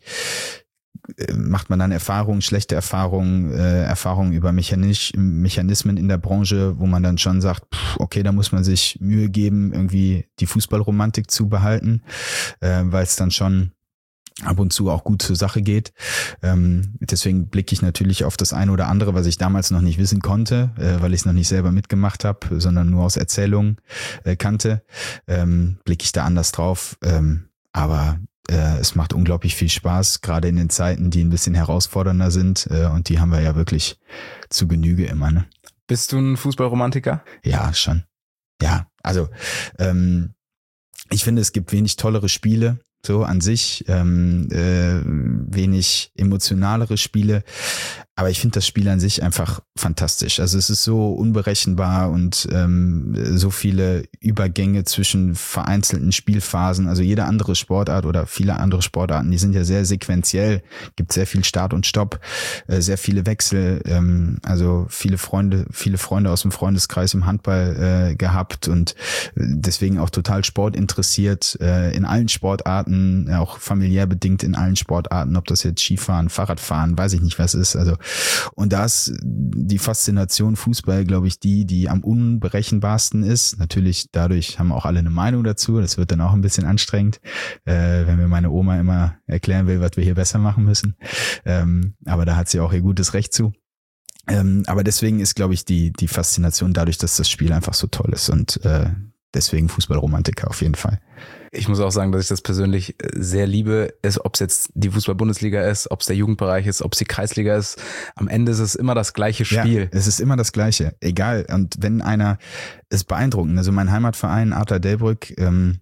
äh, macht man dann Erfahrungen, schlechte Erfahrungen, äh, Erfahrungen über Mechanis- Mechanismen in der Branche, wo man dann schon sagt, pff, okay, da muss man sich Mühe geben, irgendwie die Fußballromantik zu behalten, äh, weil es dann schon ab und zu auch gut zur Sache geht. Ähm, deswegen blicke ich natürlich auf das eine oder andere, was ich damals noch nicht wissen konnte, äh, weil ich es noch nicht selber mitgemacht habe, sondern nur aus Erzählungen äh, kannte, ähm, blicke ich da anders drauf. Ähm, aber äh, es macht unglaublich viel Spaß, gerade in den Zeiten, die ein bisschen herausfordernder sind. Äh, und die haben wir ja wirklich zu Genüge immer. Ne? Bist du ein Fußballromantiker? Ja, schon. Ja, also ähm, ich finde, es gibt wenig tollere Spiele, so an sich, ähm, äh, wenig emotionalere Spiele, aber ich finde das Spiel an sich einfach fantastisch. Also es ist so unberechenbar und ähm, so viele Übergänge zwischen vereinzelten Spielphasen. Also jede andere Sportart oder viele andere Sportarten, die sind ja sehr sequenziell, gibt sehr viel Start und Stopp, äh, sehr viele Wechsel. Ähm, also viele Freunde, viele Freunde aus dem Freundeskreis im Handball äh, gehabt und deswegen auch total sportinteressiert äh, in allen Sportarten, auch familiär bedingt in allen Sportarten, ob das jetzt Skifahren, Fahrradfahren, weiß ich nicht was ist. Also und da ist die Faszination Fußball, glaube ich, die, die am unberechenbarsten ist. Natürlich, dadurch haben auch alle eine Meinung dazu. Das wird dann auch ein bisschen anstrengend, äh, wenn mir meine Oma immer erklären will, was wir hier besser machen müssen. Ähm, aber da hat sie auch ihr gutes Recht zu. Ähm, aber deswegen ist, glaube ich, die, die Faszination dadurch, dass das Spiel einfach so toll ist und äh, deswegen Fußballromantiker auf jeden Fall. Ich muss auch sagen, dass ich das persönlich sehr liebe, ob es jetzt die Fußball-Bundesliga ist, ob es der Jugendbereich ist, ob es die Kreisliga ist. Am Ende ist es immer das gleiche Spiel. Ja, es ist immer das Gleiche, egal. Und wenn einer, ist beeindruckend. Also mein Heimatverein Adler Delbrück, ähm,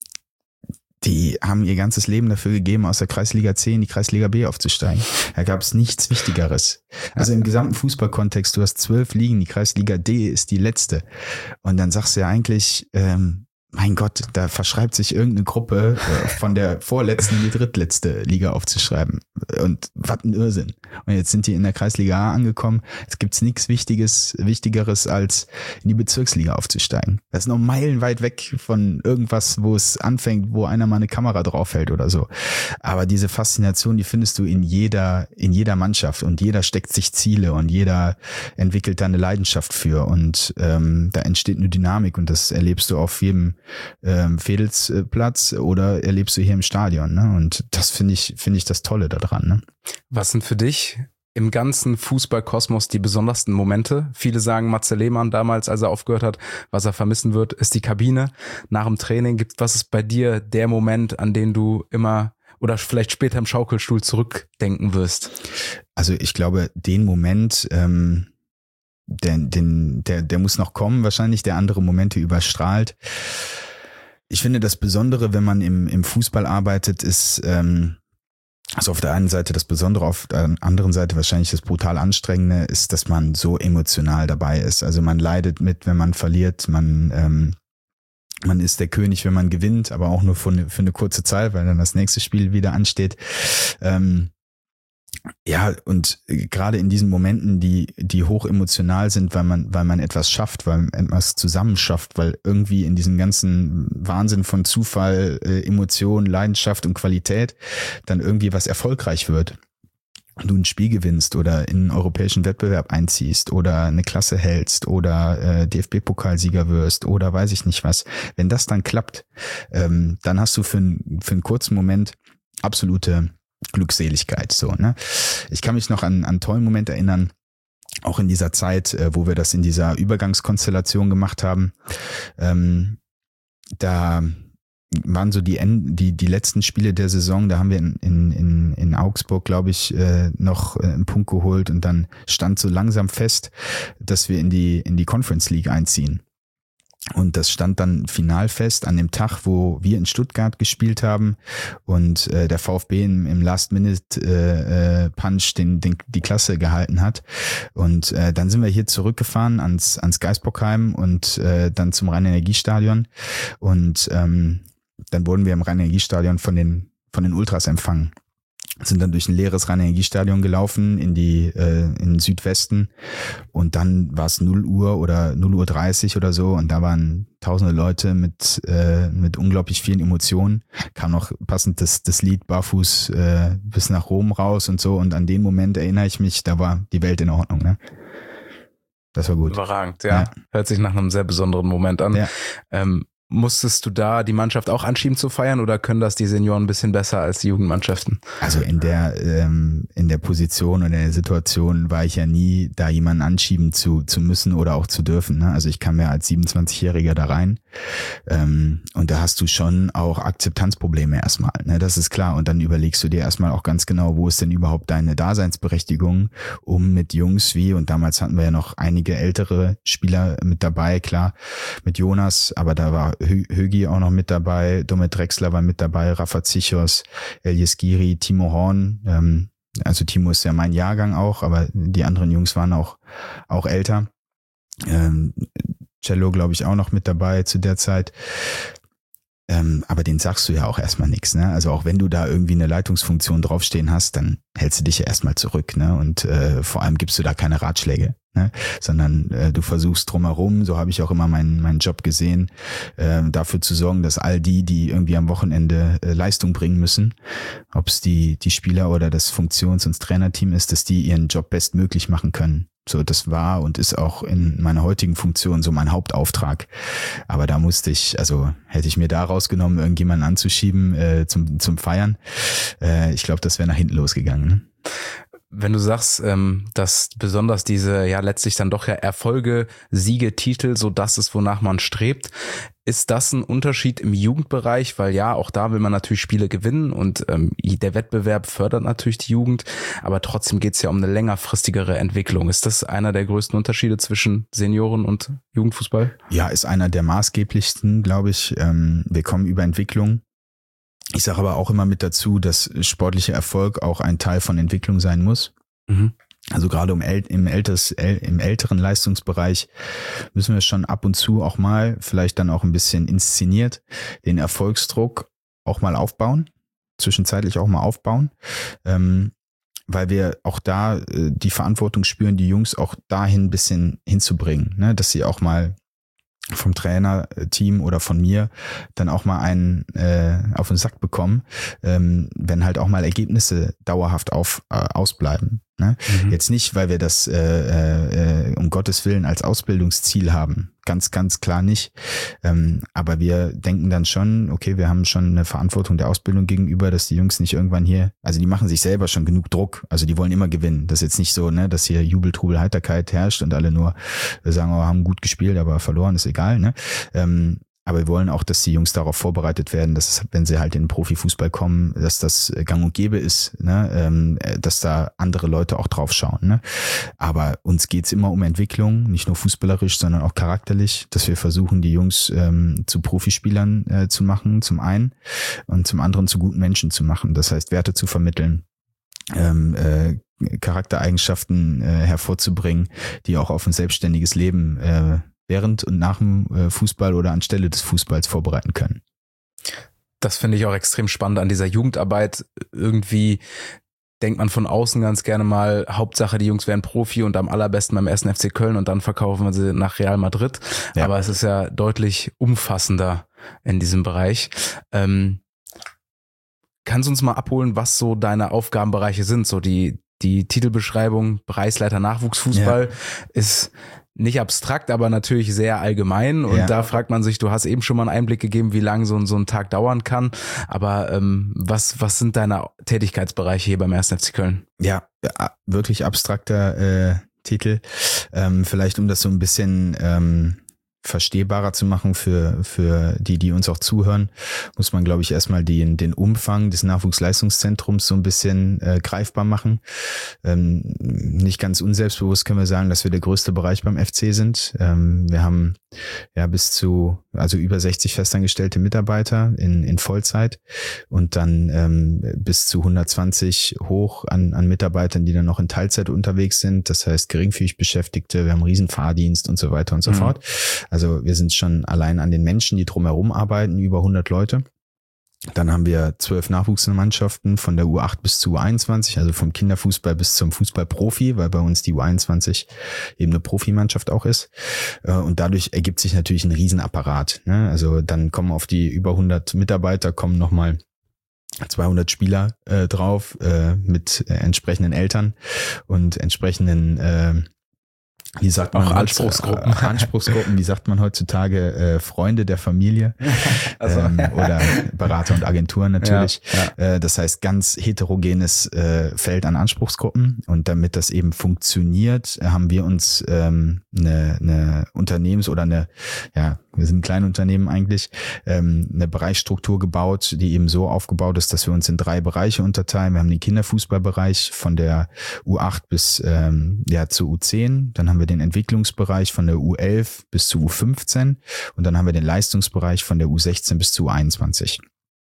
die haben ihr ganzes Leben dafür gegeben, aus der Kreisliga C in die Kreisliga B aufzusteigen. Da gab es nichts Wichtigeres. Also im gesamten Fußballkontext, du hast zwölf Ligen, die Kreisliga D ist die letzte. Und dann sagst du ja eigentlich, ähm, mein Gott, da verschreibt sich irgendeine Gruppe von der vorletzten in die drittletzte Liga aufzuschreiben. Und was ein Irrsinn. Und jetzt sind die in der Kreisliga A angekommen. Es gibt's nichts Wichtiges, Wichtigeres, als in die Bezirksliga aufzusteigen. Das ist noch meilenweit weg von irgendwas, wo es anfängt, wo einer mal eine Kamera draufhält oder so. Aber diese Faszination, die findest du in jeder, in jeder Mannschaft und jeder steckt sich Ziele und jeder entwickelt da eine Leidenschaft für und ähm, da entsteht eine Dynamik und das erlebst du auf jedem ähm, Vedelsplatz oder erlebst du hier im Stadion, ne? Und das finde ich, finde ich das Tolle daran, ne? Was sind für dich im ganzen Fußballkosmos die besondersten Momente? Viele sagen, Matze Lehmann damals, als er aufgehört hat, was er vermissen wird, ist die Kabine. Nach dem Training gibt, was ist bei dir der Moment, an den du immer oder vielleicht später im Schaukelstuhl zurückdenken wirst? Also ich glaube, den Moment, ähm, der, den, der, der muss noch kommen, wahrscheinlich, der andere Momente überstrahlt. Ich finde, das Besondere, wenn man im, im Fußball arbeitet, ist, ähm, also auf der einen Seite das Besondere, auf der anderen Seite wahrscheinlich das brutal Anstrengende, ist, dass man so emotional dabei ist. Also man leidet mit, wenn man verliert, man, ähm, man ist der König, wenn man gewinnt, aber auch nur für eine, für eine kurze Zeit, weil dann das nächste Spiel wieder ansteht. Ähm, Ja, und gerade in diesen Momenten, die die hoch emotional sind, weil man weil man etwas schafft, weil man etwas zusammen schafft, weil irgendwie in diesem ganzen Wahnsinn von Zufall, äh, Emotion, Leidenschaft und Qualität dann irgendwie was erfolgreich wird. Du ein Spiel gewinnst oder in einen europäischen Wettbewerb einziehst oder eine Klasse hältst oder äh, D F B-Pokalsieger wirst oder weiß ich nicht was. Wenn das dann klappt, ähm, dann hast du für, ein, für einen kurzen Moment absolute Glückseligkeit, so, ne? Ich kann mich noch an, an einen tollen Moment erinnern, auch in dieser Zeit, äh, wo wir das in dieser Übergangskonstellation gemacht haben. Ähm, da waren so die, End, die die letzten Spiele der Saison, da haben wir in, in, in, in Augsburg, glaube ich, äh, noch einen Punkt geholt und dann stand so langsam fest, dass wir in die, in die Conference League einziehen. Und das stand dann final fest an dem Tag, wo wir in Stuttgart gespielt haben und äh, der VfB im, im Last-Minute-Punch äh, den, den, die Klasse gehalten hat. Und äh, dann sind wir hier zurückgefahren ans, ans Geisbockheim und äh, dann zum Rhein-Energiestadion. Und ähm, dann wurden wir im Rhein-Energiestadion von den, von den Ultras empfangen. sind dann durch ein leeres Rhein-Energiestadion gelaufen in die äh, in den Südwesten und dann war es null Uhr oder null Uhr dreißig oder so und da waren tausende Leute mit äh, mit unglaublich vielen Emotionen, kam noch passend das das Lied Barfuß äh, bis nach Rom raus und so und an den Moment erinnere ich mich, da war die Welt in Ordnung, ne? Das war gut. Überragend, ja. ja. Hört sich nach einem sehr besonderen Moment an. Ja. Ähm, musstest du da die Mannschaft auch anschieben zu feiern oder können das die Senioren ein bisschen besser als die Jugendmannschaften? Also in der ähm, in der Position und in der Situation war ich ja nie, da jemanden anschieben zu zu müssen oder auch zu dürfen. Ne? Also ich kam ja als siebenundzwanzigjähriger da rein ähm, und da hast du schon auch Akzeptanzprobleme erstmal. Ne? Das ist klar. Und dann überlegst du dir erstmal auch ganz genau, wo ist denn überhaupt deine Daseinsberechtigung, um mit Jungs wie, und damals hatten wir ja noch einige ältere Spieler mit dabei, klar, mit Jonas, aber da war Högi auch noch mit dabei, Domet Drexler war mit dabei, Rafa Zichos, Elias Giri, Timo Horn, ähm, also Timo ist ja mein Jahrgang auch, aber die anderen Jungs waren auch auch älter. Ähm, Cello, glaube ich, auch noch mit dabei zu der Zeit. Ähm, aber den sagst du ja auch erstmal nichts, ne? Also auch wenn du da irgendwie eine Leitungsfunktion draufstehen hast, dann hältst du dich ja erstmal zurück, ne? Und äh, vor allem gibst du da keine Ratschläge, ne? Sondern äh, du versuchst drumherum, so habe ich auch immer meinen meinen Job gesehen, äh, dafür zu sorgen, dass all die, die irgendwie am Wochenende äh, Leistung bringen müssen, ob es die die Spieler oder das Funktions- und Trainerteam ist, dass die ihren Job bestmöglich machen können. So, das war und ist auch in meiner heutigen Funktion so mein Hauptauftrag. Aber da musste ich, also hätte ich mir da rausgenommen, irgendjemanden anzuschieben äh, zum zum Feiern, äh, ich glaube, das wäre nach hinten losgegangen. Ne? Wenn du sagst, ähm, dass besonders diese ja letztlich dann doch ja Erfolge, Siege, Titel, so das ist, wonach man strebt, ist das ein Unterschied im Jugendbereich? Weil ja, auch da will man natürlich Spiele gewinnen und ähm, der Wettbewerb fördert natürlich die Jugend, aber trotzdem geht es ja um eine längerfristigere Entwicklung. Ist das einer der größten Unterschiede zwischen Senioren und Jugendfußball? Ja, ist einer der maßgeblichsten, glaube ich. Ähm, wir kommen über Entwicklung. Ich sage aber auch immer mit dazu, dass sportlicher Erfolg auch ein Teil von Entwicklung sein muss. Mhm. Also gerade im, äl- im, älteres, äl- im älteren Leistungsbereich müssen wir schon ab und zu auch mal, vielleicht dann auch ein bisschen inszeniert, den Erfolgsdruck auch mal aufbauen, zwischenzeitlich auch mal aufbauen, ähm, weil wir auch da äh, die Verantwortung spüren, die Jungs auch dahin ein bisschen hinzubringen, ne? Dass sie auch mal vom Trainerteam oder von mir dann auch mal einen äh, auf den Sack bekommen, ähm, wenn halt auch mal Ergebnisse dauerhaft auf äh, ausbleiben. Ne? Mhm. Jetzt nicht, weil wir das äh, äh, um Gottes Willen als Ausbildungsziel haben. Ganz, ganz klar nicht. Ähm, aber wir denken dann schon, okay, wir haben schon eine Verantwortung der Ausbildung gegenüber, dass die Jungs nicht irgendwann hier, also die machen sich selber schon genug Druck. Also die wollen immer gewinnen. Das ist jetzt nicht so, ne, dass hier Jubel, Trubel, Heiterkeit herrscht und alle nur sagen, oh, haben gut gespielt, aber verloren, ist egal. Ne? Ähm, Aber wir wollen auch, dass die Jungs darauf vorbereitet werden, dass, wenn sie halt in den Profifußball kommen, dass das gang und gäbe ist, ne? ähm, dass da andere Leute auch drauf schauen. Ne? Aber uns geht's immer um Entwicklung, nicht nur fußballerisch, sondern auch charakterlich, dass wir versuchen, die Jungs ähm, zu Profispielern äh, zu machen, zum einen, und zum anderen zu guten Menschen zu machen. Das heißt, Werte zu vermitteln, ähm, äh, Charaktereigenschaften äh, hervorzubringen, die auch auf ein selbstständiges Leben äh, während und nach dem Fußball oder anstelle des Fußballs vorbereiten können. Das finde ich auch extrem spannend an dieser Jugendarbeit. Irgendwie denkt man von außen ganz gerne mal, Hauptsache die Jungs werden Profi und am allerbesten beim ersten F C Köln und dann verkaufen wir sie nach Real Madrid. Ja. Aber es ist ja deutlich umfassender in diesem Bereich. Ähm, kannst du uns mal abholen, was so deine Aufgabenbereiche sind? So die, die Titelbeschreibung Bereichsleiter Nachwuchsfußball ja. ist nicht abstrakt, aber natürlich sehr allgemein. Und ja. da fragt man sich, du hast eben schon mal einen Einblick gegeben, wie lange so ein, so ein Tag dauern kann. Aber ähm, was, was sind deine Tätigkeitsbereiche hier beim ersten F C Köln? Ja, wirklich abstrakter äh, Titel. Ähm, vielleicht um das so ein bisschen ähm, verstehbarer zu machen für für die, die uns auch zuhören, muss man, glaube ich, erstmal den den Umfang des Nachwuchsleistungszentrums so ein bisschen äh, greifbar machen. Ähm, nicht ganz unselbstbewusst können wir sagen, dass wir der größte Bereich beim F C sind. Ähm, wir haben ja bis zu, also über sechzig festangestellte Mitarbeiter in in Vollzeit und dann ähm, bis zu hundertzwanzig hoch an an Mitarbeitern, die dann noch in Teilzeit unterwegs sind. Das heißt geringfügig Beschäftigte, wir haben einen riesen Fahrdienst und so weiter und so mhm. fort. Also wir sind schon allein an den Menschen, die drumherum arbeiten, über hundert Leute. Dann haben wir zwölf Nachwuchsmannschaften von der U acht bis zur U einundzwanzig, also vom Kinderfußball bis zum Fußballprofi, weil bei uns die U einundzwanzig eben eine Profimannschaft auch ist. Und dadurch ergibt sich natürlich ein Riesenapparat. Also dann kommen auf die über hundert Mitarbeiter, kommen nochmal zweihundert Spieler äh, drauf äh, mit äh, entsprechenden Eltern und entsprechenden äh, wie sagt man auch Anspruchsgruppen. Äh, Anspruchsgruppen, wie sagt man heutzutage, äh, Freunde der Familie also, ähm, oder Berater und Agenturen natürlich. Ja, ja. Äh, das heißt ganz heterogenes äh, Feld an Anspruchsgruppen und damit das eben funktioniert, haben wir uns ähm, eine, eine Unternehmens- oder eine, ja, wir sind ein Kleinunternehmen eigentlich, ähm, eine Bereichsstruktur gebaut, die eben so aufgebaut ist, dass wir uns in drei Bereiche unterteilen. Wir haben den Kinderfußballbereich von der U acht bis ähm, ja zur U zehn, dann haben wir den Entwicklungsbereich von der U elf bis zur U fünfzehn und dann haben wir den Leistungsbereich von der U sechzehn bis zur U einundzwanzig.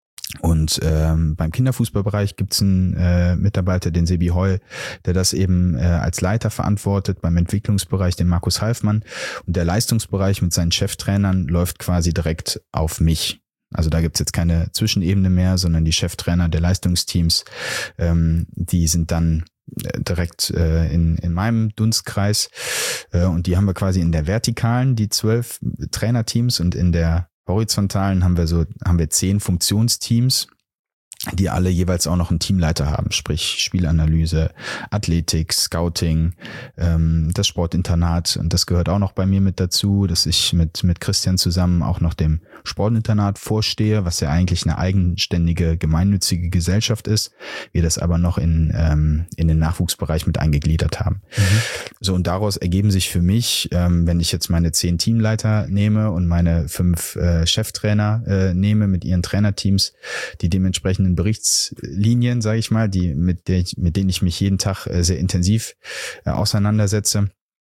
Und ähm, beim Kinderfußballbereich gibt es einen äh, Mitarbeiter, den Sebi Heul, der das eben äh, als Leiter verantwortet, beim Entwicklungsbereich den Markus Halfmann und der Leistungsbereich mit seinen Cheftrainern läuft quasi direkt auf mich. Also da gibt's jetzt keine Zwischenebene mehr, sondern die Cheftrainer der Leistungsteams, ähm, die sind dann direkt äh, in in meinem Dunstkreis äh, und die haben wir quasi in der Vertikalen, die zwölf Trainerteams und in der horizontalen haben wir so haben wir zehn Funktionsteams, die alle jeweils auch noch einen Teamleiter haben, sprich Spielanalyse, Athletik, Scouting, ähm, das Sportinternat und das gehört auch noch bei mir mit dazu, dass ich mit mit Christian zusammen auch noch dem Sportinternat vorstehe, was ja eigentlich eine eigenständige gemeinnützige Gesellschaft ist, wir das aber noch in ähm, in den Nachwuchsbereich mit eingegliedert haben. Mhm. So und daraus ergeben sich für mich, ähm, wenn ich jetzt meine zehn Teamleiter nehme und meine fünf äh, Cheftrainer äh, nehme mit ihren Trainerteams, die dementsprechenden Berichtslinien, sage ich mal, die mit der ich, mit denen ich mich jeden Tag äh, sehr intensiv äh, auseinandersetze.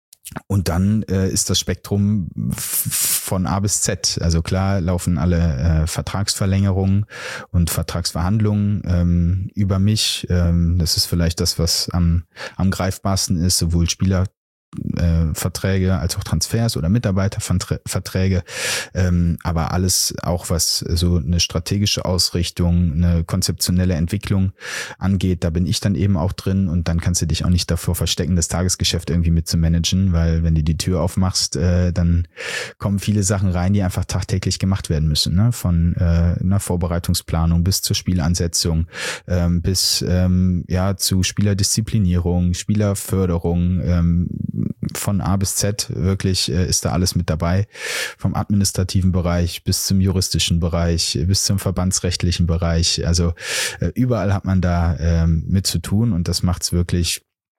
Und dann äh, ist das Spektrum f- von A bis Z. Also klar laufen alle äh, Vertragsverlängerungen und Vertragsverhandlungen ähm, über mich. Ähm, das ist vielleicht das, was am, am greifbarsten ist, sowohl Spieler Äh, Verträge als auch Transfers oder Mitarbeiterverträge, ähm, aber alles auch was so eine strategische Ausrichtung, eine konzeptionelle Entwicklung angeht, da bin ich dann eben auch drin und dann kannst du dich auch nicht davor verstecken, das Tagesgeschäft irgendwie mit zu managen, weil wenn du die Tür aufmachst, äh, dann kommen viele Sachen rein, die einfach tagtäglich gemacht werden müssen, ne? Von äh, einer Vorbereitungsplanung bis zur Spielansetzung, ähm, bis ähm, ja zu Spielerdisziplinierung, Spielerförderung, ähm, von A bis Z wirklich äh, ist da alles mit dabei, vom administrativen Bereich bis zum juristischen Bereich, bis zum verbandsrechtlichen Bereich, also äh, überall hat man da ähm, mit zu tun und das macht's wirklich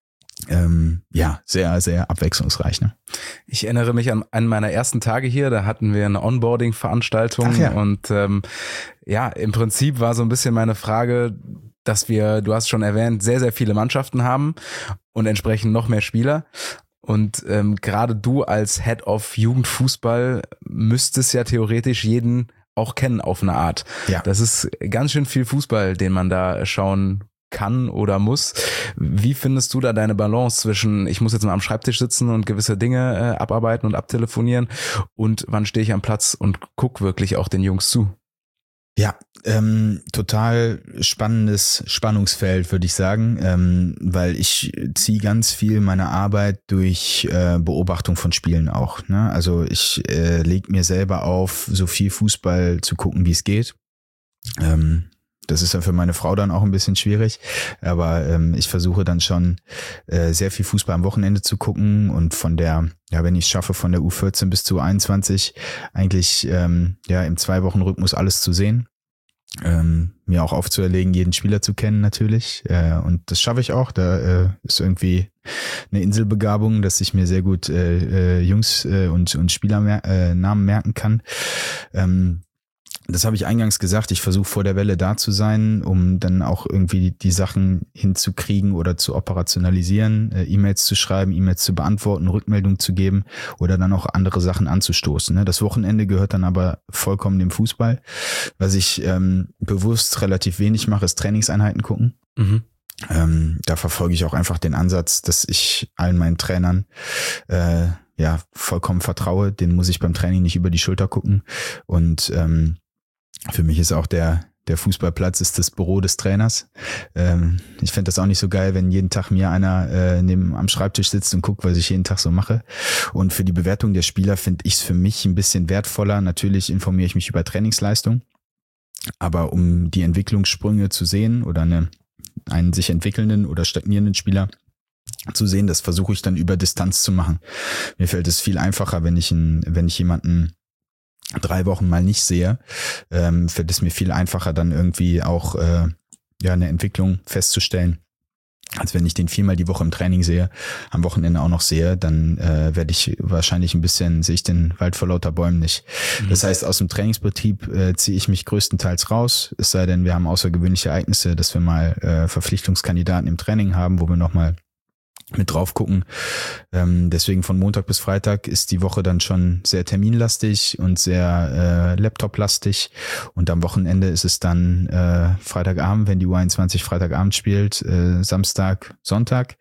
ähm, ja sehr, sehr abwechslungsreich. Ne? Ich erinnere mich an einen meiner ersten Tage hier, da hatten wir eine Onboarding-Veranstaltung. Ach ja. Und ähm, ja, im Prinzip war so ein bisschen meine Frage, dass wir, du hast schon erwähnt, sehr, sehr viele Mannschaften haben und entsprechend noch mehr Spieler. Und ähm, gerade du als Head of Jugendfußball müsstest ja theoretisch jeden auch kennen auf eine Art. Ja. Das ist ganz schön viel Fußball, den man da schauen kann oder muss. Wie findest du da deine Balance zwischen, ich muss jetzt mal am Schreibtisch sitzen und gewisse Dinge äh, abarbeiten und abtelefonieren und wann stehe ich am Platz und guck wirklich auch den Jungs zu? Ja, ähm, total spannendes Spannungsfeld, würde ich sagen, ähm, weil ich ziehe ganz viel meiner Arbeit durch äh, Beobachtung von Spielen auch. Ne? Also ich äh, lege mir selber auf, so viel Fußball zu gucken, wie es geht. Ähm, das ist ja für meine Frau dann auch ein bisschen schwierig, aber ähm, ich versuche dann schon äh, sehr viel Fußball am Wochenende zu gucken und von der, ja, wenn ich es schaffe, von der U vierzehn bis zur U einundzwanzig eigentlich ähm, ja im Zwei-Wochen-Rhythmus alles zu sehen. Ähm, mir auch aufzuerlegen, jeden Spieler zu kennen natürlich äh, und das schaffe ich auch, da äh, ist irgendwie eine Inselbegabung, dass ich mir sehr gut äh, äh, Jungs äh, und, und Spielernamen äh, merken kann. Ähm, Das habe ich eingangs gesagt, ich versuche vor der Welle da zu sein, um dann auch irgendwie die Sachen hinzukriegen oder zu operationalisieren, äh, E-Mails zu schreiben, E-Mails zu beantworten, Rückmeldungen zu geben oder dann auch andere Sachen anzustoßen. Ne? Das Wochenende gehört dann aber vollkommen dem Fußball. Was ich ähm, bewusst relativ wenig mache, ist Trainingseinheiten gucken. Mhm. Ähm, da verfolge ich auch einfach den Ansatz, dass ich allen meinen Trainern äh, ja vollkommen vertraue. Den muss ich beim Training nicht über die Schulter gucken und ähm, für mich ist auch der der Fußballplatz ist das Büro des Trainers. Ähm, ich fände das auch nicht so geil, wenn jeden Tag mir einer äh, neben am Schreibtisch sitzt und guckt, was ich jeden Tag so mache. Und für die Bewertung der Spieler finde ich es für mich ein bisschen wertvoller. Natürlich informiere ich mich über Trainingsleistung, aber um die Entwicklungssprünge zu sehen oder eine, einen sich entwickelnden oder stagnierenden Spieler zu sehen, das versuche ich dann über Distanz zu machen. Mir fällt es viel einfacher, wenn ich einen, wenn ich jemanden drei Wochen mal nicht sehe, ähm, fällt es mir viel einfacher, dann irgendwie auch äh, ja eine Entwicklung festzustellen, als wenn ich den viermal die Woche im Training sehe, am Wochenende auch noch sehe, dann äh, werde ich wahrscheinlich ein bisschen, sehe ich den Wald vor lauter Bäumen nicht. Mhm. Das heißt, aus dem Trainingsbetrieb äh, ziehe ich mich größtenteils raus, es sei denn, wir haben außergewöhnliche Ereignisse, dass wir mal äh, Verpflichtungskandidaten im Training haben, wo wir nochmal mit drauf gucken. Ähm, deswegen von Montag bis Freitag ist die Woche dann schon sehr terminlastig und sehr äh, Laptoplastig. Und am Wochenende ist es dann äh, Freitagabend, wenn die U einundzwanzig Freitagabend spielt, äh, Samstag, Sonntag.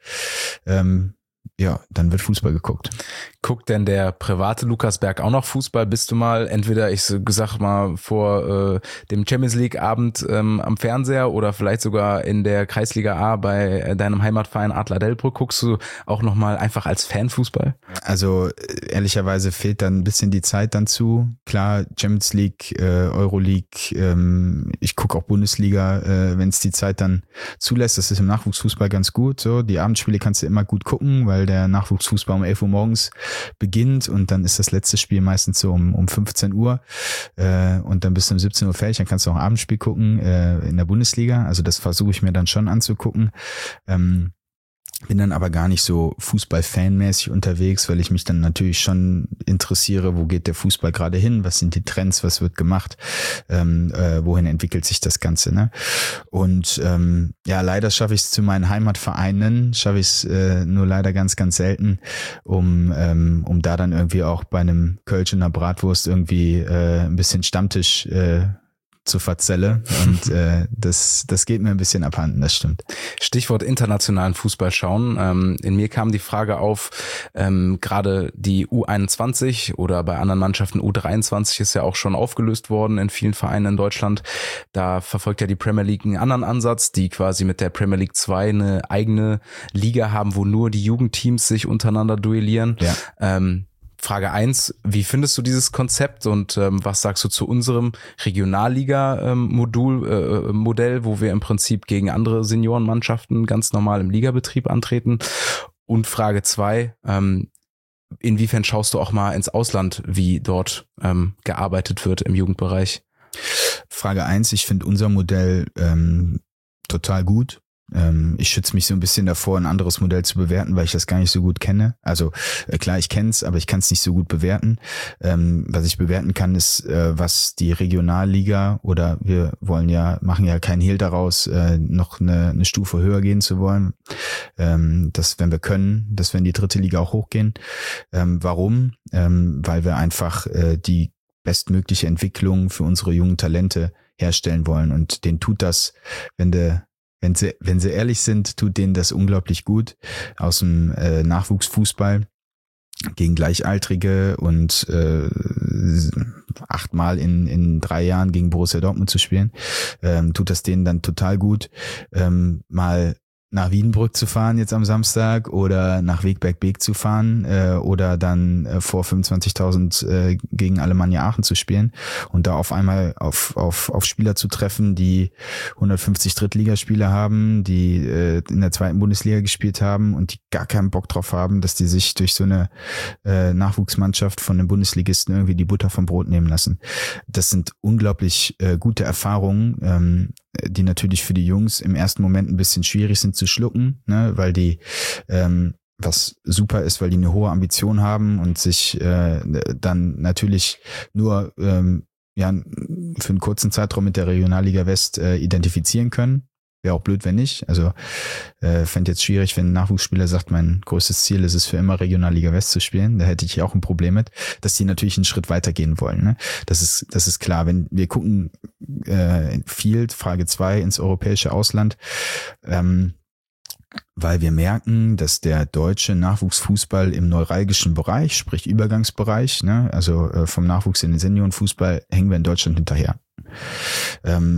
Ähm, ja, dann wird Fußball geguckt. Guckt denn der private Lukas Berg auch noch Fußball? Bist du mal entweder, ich sag mal, vor äh, dem Champions League Abend ähm, am Fernseher oder vielleicht sogar in der Kreisliga A bei deinem Heimatverein Adler Delbrück, guckst du auch noch mal einfach als Fan Fußball? Also ehrlicherweise fehlt dann ein bisschen die Zeit dann zu. Klar, Champions League, äh, Euroleague, ähm, ich gucke auch Bundesliga, äh, wenn es die Zeit dann zulässt. Das ist im Nachwuchsfußball ganz gut. So, die Abendspiele kannst du immer gut gucken, weil der Nachwuchsfußball um elf Uhr morgens beginnt und dann ist das letzte Spiel meistens so um, um fünfzehn Uhr äh, und dann bist du um siebzehn Uhr fertig, dann kannst du auch ein Abendspiel gucken äh, in der Bundesliga, also das versuche ich mir dann schon anzugucken. Ähm, bin dann aber gar nicht so Fußball-Fanmäßig unterwegs, weil ich mich dann natürlich schon interessiere, wo geht der Fußball gerade hin, was sind die Trends, was wird gemacht, ähm, äh, wohin entwickelt sich das Ganze, ne? Und ähm, ja, leider schaffe ich es zu meinen Heimatvereinen, schaffe ich es äh, nur leider ganz, ganz selten, um ähm, um da dann irgendwie auch bei einem Kölsch und einer Bratwurst irgendwie äh, ein bisschen Stammtisch äh, zu verzelle und äh, das das geht mir ein bisschen abhanden, das stimmt. Stichwort internationalen Fußball schauen. Ähm, in mir kam die Frage auf, ähm, gerade die U einundzwanzig oder bei anderen Mannschaften U dreiundzwanzig ist ja auch schon aufgelöst worden in vielen Vereinen in Deutschland. Da verfolgt ja die Premier League einen anderen Ansatz, die quasi mit der Premier League zwei eine eigene Liga haben, wo nur die Jugendteams sich untereinander duellieren. Ja. Ähm, Frage eins, wie findest du dieses Konzept und ähm, was sagst du zu unserem Regionalliga-Modul, äh, Modell, wo wir im Prinzip gegen andere Seniorenmannschaften ganz normal im Ligabetrieb antreten? Und Frage zwei, ähm, inwiefern schaust du auch mal ins Ausland, wie dort ähm, gearbeitet wird im Jugendbereich? Frage eins, ich finde unser Modell ähm, total gut. Ich schütze mich so ein bisschen davor, ein anderes Modell zu bewerten, weil ich das gar nicht so gut kenne. Also äh, klar, ich kenne es, aber ich kann es nicht so gut bewerten. Ähm, was ich bewerten kann, ist, äh, was die Regionalliga oder wir wollen ja, machen ja keinen Hehl daraus, äh, noch eine, eine Stufe höher gehen zu wollen. Ähm, dass, wenn wir können, dass wir in die dritte Liga auch hochgehen. Ähm, warum? Ähm, weil wir einfach äh, die bestmögliche Entwicklung für unsere jungen Talente herstellen wollen. Und denen tut das, wenn du Wenn sie, wenn sie ehrlich sind, tut denen das unglaublich gut, aus dem äh, Nachwuchsfußball gegen Gleichaltrige und äh, achtmal in in drei Jahren gegen Borussia Dortmund zu spielen, ähm, tut das denen dann total gut, ähm, mal nach Wiedenbrück zu fahren jetzt am Samstag oder nach Wegberg-Beek zu fahren äh, oder dann äh, vor fünfundzwanzigtausend äh, gegen Alemannia Aachen zu spielen und da auf einmal auf auf auf Spieler zu treffen, die hundertfünfzig Drittligaspiele haben, die äh, in der zweiten Bundesliga gespielt haben und die gar keinen Bock drauf haben, dass die sich durch so eine äh, Nachwuchsmannschaft von den Bundesligisten irgendwie die Butter vom Brot nehmen lassen. Das sind unglaublich äh, gute Erfahrungen, ähm, die natürlich für die Jungs im ersten Moment ein bisschen schwierig sind zu schlucken, ne, weil die, ähm, was super ist, weil die eine hohe Ambition haben und sich äh, dann natürlich nur ähm, ja für einen kurzen Zeitraum mit der Regionalliga West äh, identifizieren können. Wäre auch blöd, wenn nicht. Also äh, fände jetzt schwierig, wenn ein Nachwuchsspieler sagt, mein größtes Ziel ist es für immer Regionalliga West zu spielen. Da hätte ich auch ein Problem mit, dass die natürlich einen Schritt weitergehen wollen. Ne? Das ist das ist klar. Wenn wir gucken, äh, Field, Frage zwei, ins europäische Ausland, ähm, weil wir merken, dass der deutsche Nachwuchsfußball im neuralgischen Bereich, sprich Übergangsbereich, ne, also äh, vom Nachwuchs in den Seniorenfußball, hängen wir in Deutschland hinterher. Ähm,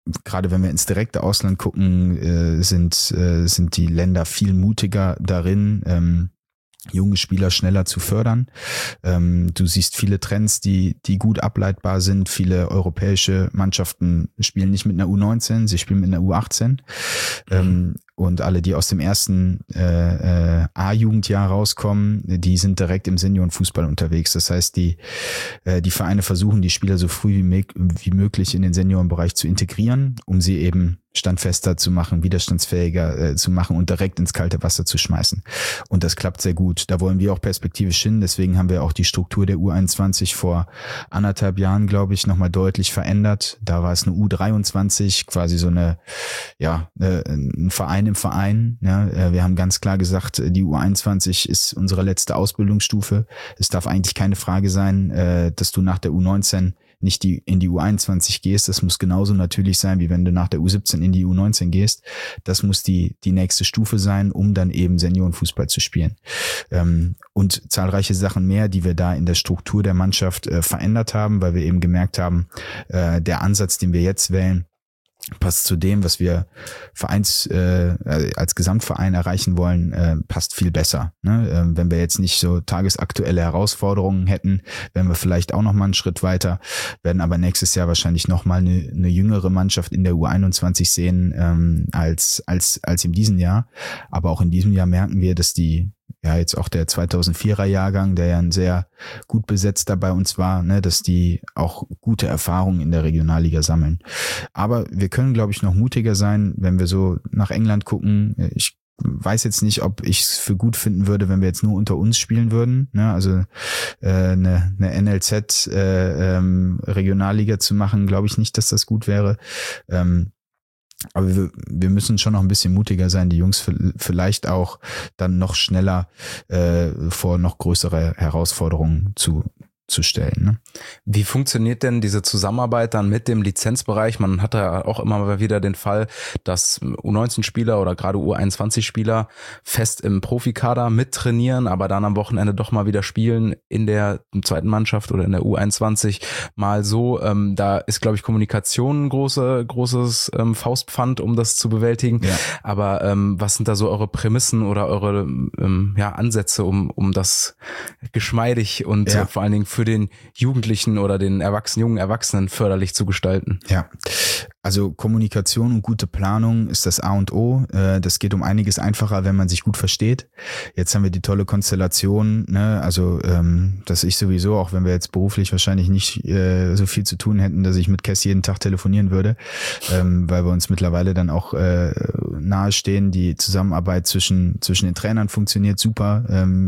gerade wenn wir ins direkte Ausland gucken, äh, sind, äh, sind die Länder viel mutiger darin, ähm, junge Spieler schneller zu fördern. Ähm, du siehst viele Trends, die die gut ableitbar sind. Viele europäische Mannschaften spielen nicht mit einer U neunzehn, sie spielen mit einer U achtzehn. Mhm. Ähm, und alle, die aus dem ersten äh, äh, A-Jugendjahr rauskommen, die sind direkt im Seniorenfußball unterwegs. Das heißt, die äh, die Vereine versuchen, die Spieler so früh wie, me- wie möglich in den Seniorenbereich zu integrieren, um sie eben standfester zu machen, widerstandsfähiger äh, zu machen und direkt ins kalte Wasser zu schmeißen. Und das klappt sehr gut. Da wollen wir auch perspektivisch hin. Deswegen haben wir auch die Struktur der U einundzwanzig vor anderthalb Jahren, glaube ich, nochmal deutlich verändert. Da war es eine U dreiundzwanzig, quasi so eine, ja, äh, ein Verein im Verein. Ja. Wir haben ganz klar gesagt, die U einundzwanzig ist unsere letzte Ausbildungsstufe. Es darf eigentlich keine Frage sein, äh, dass du nach der U neunzehn nicht die in die U einundzwanzig gehst. Das muss genauso natürlich sein, wie wenn du nach der U siebzehn in die U neunzehn gehst. Das muss die die nächste Stufe sein, um dann eben Seniorenfußball zu spielen. Ähm, und zahlreiche Sachen mehr, die wir da in der Struktur der Mannschaft äh, verändert haben, weil wir eben gemerkt haben, äh, der Ansatz, den wir jetzt wählen, passt zu dem, was wir Vereins äh, als Gesamtverein erreichen wollen, äh, passt viel besser. Ne? Äh, wenn wir jetzt nicht so tagesaktuelle Herausforderungen hätten, wären wir vielleicht auch noch mal einen Schritt weiter, werden aber nächstes Jahr wahrscheinlich noch mal eine, eine jüngere Mannschaft in der U einundzwanzig sehen ähm, als als als in diesem Jahr. Aber auch in diesem Jahr merken wir, dass die ja jetzt auch der zweitausendvierer Jahrgang, der ja ein sehr gut besetzter bei uns war, ne, dass die auch gute Erfahrungen in der Regionalliga sammeln. Aber wir können, glaube ich, noch mutiger sein, wenn wir so nach England gucken. Ich weiß jetzt nicht, ob ich es für gut finden würde, wenn wir jetzt nur unter uns spielen würden. Ne? Also äh, eine, eine N L Z äh, ähm, Regionalliga zu machen, glaube ich nicht, dass das gut wäre. Ähm, Aber wir, wir müssen schon noch ein bisschen mutiger sein, die Jungs vielleicht auch dann noch schneller äh, vor noch größere Herausforderungen zu zu stellen. Ne? Wie funktioniert denn diese Zusammenarbeit dann mit dem Lizenzbereich? Man hat ja auch immer mal wieder den Fall, dass U neunzehn Spieler oder gerade U einundzwanzig Spieler fest im Profikader mittrainieren, aber dann am Wochenende doch mal wieder spielen in der zweiten Mannschaft oder in der U einundzwanzig mal so. Ähm, da ist, glaube ich, Kommunikation ein große, großes ähm, Faustpfand, um das zu bewältigen. Ja. Aber ähm, was sind da so eure Prämissen oder eure ähm, ja, Ansätze, um, um das geschmeidig und ja. äh, vor allen Dingen für den Jugendlichen oder den Erwachsenen, jungen Erwachsenen förderlich zu gestalten? Ja, also Kommunikation und gute Planung ist das A und O. Das geht um einiges einfacher, wenn man sich gut versteht. Jetzt haben wir die tolle Konstellation, ne? Also dass ich sowieso, auch wenn wir jetzt beruflich wahrscheinlich nicht so viel zu tun hätten, dass ich mit Cass jeden Tag telefonieren würde, weil wir uns mittlerweile dann auch nahestehen. Die Zusammenarbeit zwischen zwischen den Trainern funktioniert super,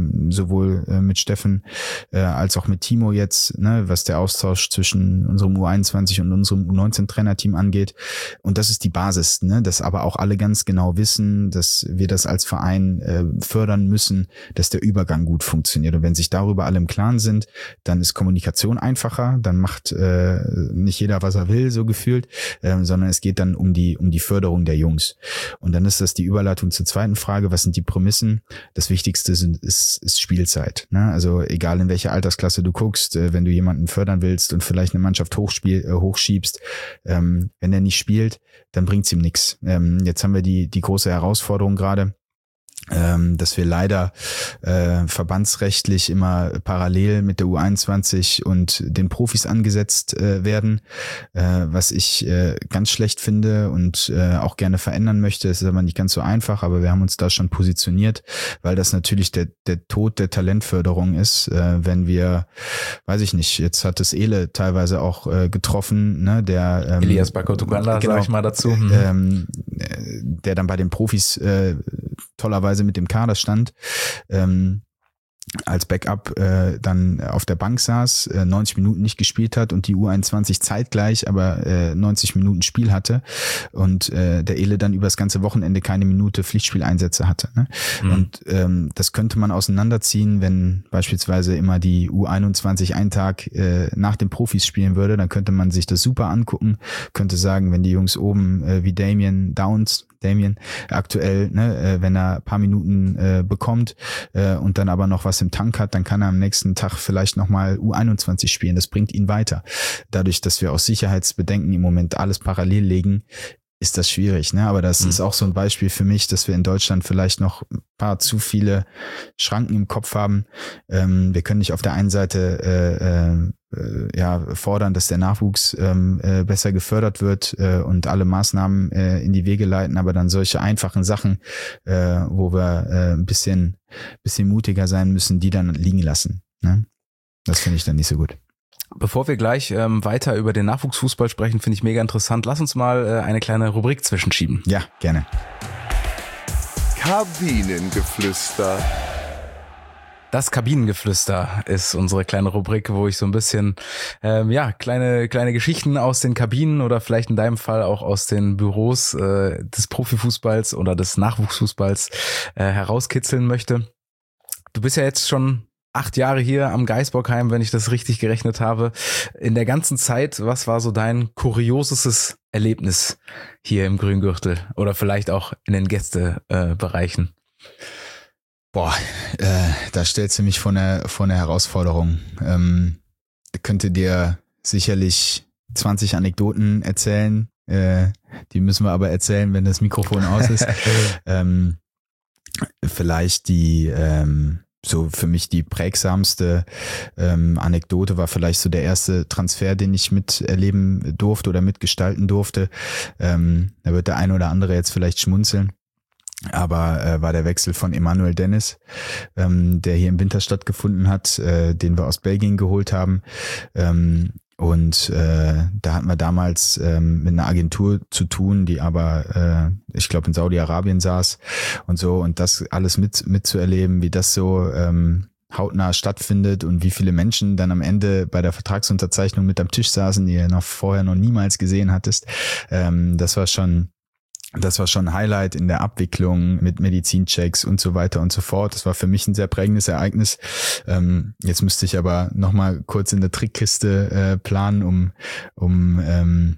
sowohl mit Steffen als auch mit Timo jetzt, ne? Was der Austausch zwischen unserem U einundzwanzig und unserem U neunzehn Trainerteam angeht. Und das ist die Basis, ne? Dass aber auch alle ganz genau wissen, dass wir das als Verein äh, fördern müssen, dass der Übergang gut funktioniert. Und wenn sich darüber alle im Klaren sind, dann ist Kommunikation einfacher, dann macht äh, nicht jeder, was er will, so gefühlt, äh, sondern es geht dann um die um die Förderung der Jungs. Und dann ist das die Überleitung zur zweiten Frage, was sind die Prämissen? Das Wichtigste sind, ist, ist Spielzeit. Ne? Also egal in welcher Altersklasse du guckst, äh, wenn du jemanden fördern willst und vielleicht eine Mannschaft hochspiel, äh, hochschiebst, ähm, wenn er nicht spielt, dann bringt's ihm nichts. Ähm, jetzt haben wir die die große Herausforderung gerade, ähm, dass wir leider äh, verbandsrechtlich immer parallel mit der U einundzwanzig und den Profis angesetzt äh, werden, äh, was ich äh, ganz schlecht finde und äh, auch gerne verändern möchte. Es ist aber nicht ganz so einfach, aber wir haben uns da schon positioniert, weil das natürlich der der Tod der Talentförderung ist, äh, wenn wir, weiß ich nicht, jetzt hat es Ele teilweise auch äh, getroffen, ne, der ähm, Elias Bakotuganda, genau, sag ich mal dazu. Mhm. Ähm, der dann bei den Profis äh, tollerweise mit dem Kader stand, ähm, als Backup äh, dann auf der Bank saß, äh, neunzig Minuten nicht gespielt hat und die U einundzwanzig zeitgleich aber äh, neunzig Minuten Spiel hatte und äh, der Ele dann über das ganze Wochenende keine Minute Pflichtspieleinsätze hatte. Ne? Mhm. Und ähm, das könnte man auseinanderziehen, wenn beispielsweise immer die U einundzwanzig einen Tag äh, nach den Profis spielen würde, dann könnte man sich das super angucken, könnte sagen, wenn die Jungs oben äh, wie Damien Downs Damien aktuell, ne, äh, wenn er ein paar Minuten äh, bekommt äh, und dann aber noch was was im Tank hat, dann kann er am nächsten Tag vielleicht nochmal U einundzwanzig spielen. Das bringt ihn weiter. Dadurch, dass wir aus Sicherheitsbedenken im Moment alles parallel legen, ist das schwierig, ne? Aber das mhm. ist auch so ein Beispiel für mich, dass wir in Deutschland vielleicht noch ein paar zu viele Schranken im Kopf haben. Ähm, wir können nicht auf der einen Seite äh, äh, ja fordern, dass der Nachwuchs ähm, äh, besser gefördert wird äh, und alle Maßnahmen äh, in die Wege leiten, aber dann solche einfachen Sachen, äh, wo wir äh, ein bisschen, bisschen mutiger sein müssen, die dann liegen lassen, ne? Das finde ich dann nicht so gut. Bevor wir gleich ähm, weiter über den Nachwuchsfußball sprechen, finde ich mega interessant. Lass uns mal äh, eine kleine Rubrik zwischenschieben. Ja, gerne. Kabinengeflüster. Das Kabinengeflüster ist unsere kleine Rubrik, wo ich so ein bisschen ähm, ja kleine kleine Geschichten aus den Kabinen oder vielleicht in deinem Fall auch aus den Büros äh, des Profifußballs oder des Nachwuchsfußballs äh, herauskitzeln möchte. Du bist ja jetzt schon acht Jahre hier am Geisbockheim, wenn ich das richtig gerechnet habe. In der ganzen Zeit, was war so dein kuriosestes Erlebnis hier im Grüngürtel oder vielleicht auch in den Gästebereichen? Boah, äh, da stellst du mich vor eine, vor eine Herausforderung. Ähm, könnte dir sicherlich zwanzig Anekdoten erzählen. Äh, die müssen wir aber erzählen, wenn das Mikrofon aus ist. ähm, vielleicht die... Ähm, So für mich die prägsamste ähm, Anekdote war vielleicht so der erste Transfer, den ich miterleben durfte oder mitgestalten durfte. Ähm, da wird der eine oder andere jetzt vielleicht schmunzeln, aber äh, war der Wechsel von Emmanuel Dennis, ähm, der hier im Winter stattgefunden hat, äh, den wir aus Belgien geholt haben. Ähm, Und äh, da hatten wir damals ähm, mit einer Agentur zu tun, die aber, äh, ich glaube, in Saudi-Arabien saß und so. Und das alles mit mitzuerleben, wie das so ähm, hautnah stattfindet und wie viele Menschen dann am Ende bei der Vertragsunterzeichnung mit am Tisch saßen, die ihr noch vorher noch niemals gesehen hattest. Ähm, das war schon... Das war schon ein Highlight in der Abwicklung mit Medizinchecks und so weiter und so fort. Das war für mich ein sehr prägendes Ereignis. Ähm, jetzt müsste ich aber nochmal kurz in der Trickkiste äh, planen, um, um ähm,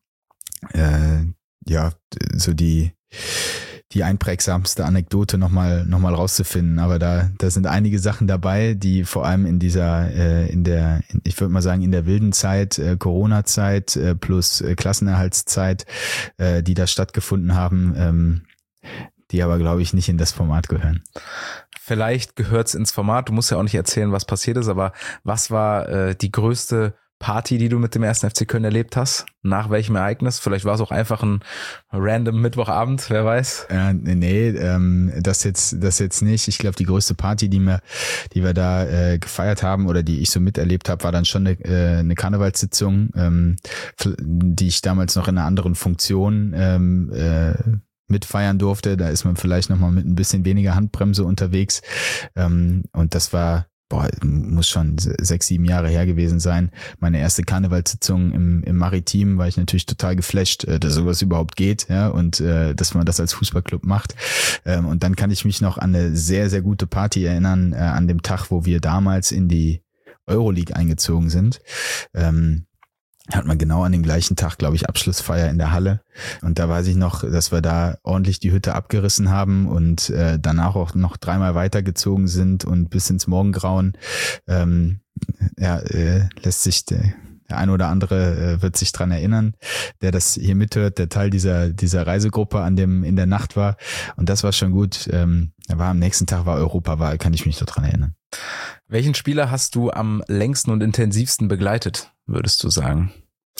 äh, ja so die die einprägsamste Anekdote nochmal noch mal rauszufinden. Aber da da sind einige Sachen dabei, die vor allem in dieser, äh, in der, ich würde mal sagen, in der wilden Zeit, äh, Corona-Zeit äh, plus äh, Klassenerhaltszeit, äh, die da stattgefunden haben, ähm, die aber, glaube ich, nicht in das Format gehören. Vielleicht gehört's ins Format. Du musst ja auch nicht erzählen, was passiert ist, aber was war äh, die größte Party, die du mit dem ersten F C Köln erlebt hast? Nach welchem Ereignis? Vielleicht war es auch einfach ein random Mittwochabend, wer weiß? Äh, nee, ähm, das jetzt das jetzt nicht. Ich glaube, die größte Party, die wir, die wir da äh, gefeiert haben oder die ich so miterlebt habe, war dann schon eine, äh, eine Karnevalssitzung, ähm, die ich damals noch in einer anderen Funktion ähm, äh, mitfeiern durfte. Da ist man vielleicht nochmal mit ein bisschen weniger Handbremse unterwegs. Ähm, und das war Boah, muss schon sechs, sieben Jahre her gewesen sein. Meine erste Karnevalssitzung im, im Maritim war ich natürlich total geflasht, dass sowas überhaupt geht, ja, und äh, dass man das als Fußballclub macht. Ähm, und dann kann ich mich noch an eine sehr, sehr gute Party erinnern, äh, an dem Tag, wo wir damals in die Euroleague eingezogen sind. Ähm, hat man genau an dem gleichen Tag, glaube ich, Abschlussfeier in der Halle. Und da weiß ich noch, dass wir da ordentlich die Hütte abgerissen haben und äh, danach auch noch dreimal weitergezogen sind und bis ins Morgengrauen. Ähm, ja, äh, lässt sich der, der eine oder andere äh, wird sich dran erinnern, der das hier mithört, der Teil dieser dieser Reisegruppe an dem in der Nacht war. Und das war schon gut. Ähm, da war am nächsten Tag war Europawahl, kann ich mich noch dran erinnern. Welchen Spieler hast du am längsten und intensivsten begleitet, würdest du sagen?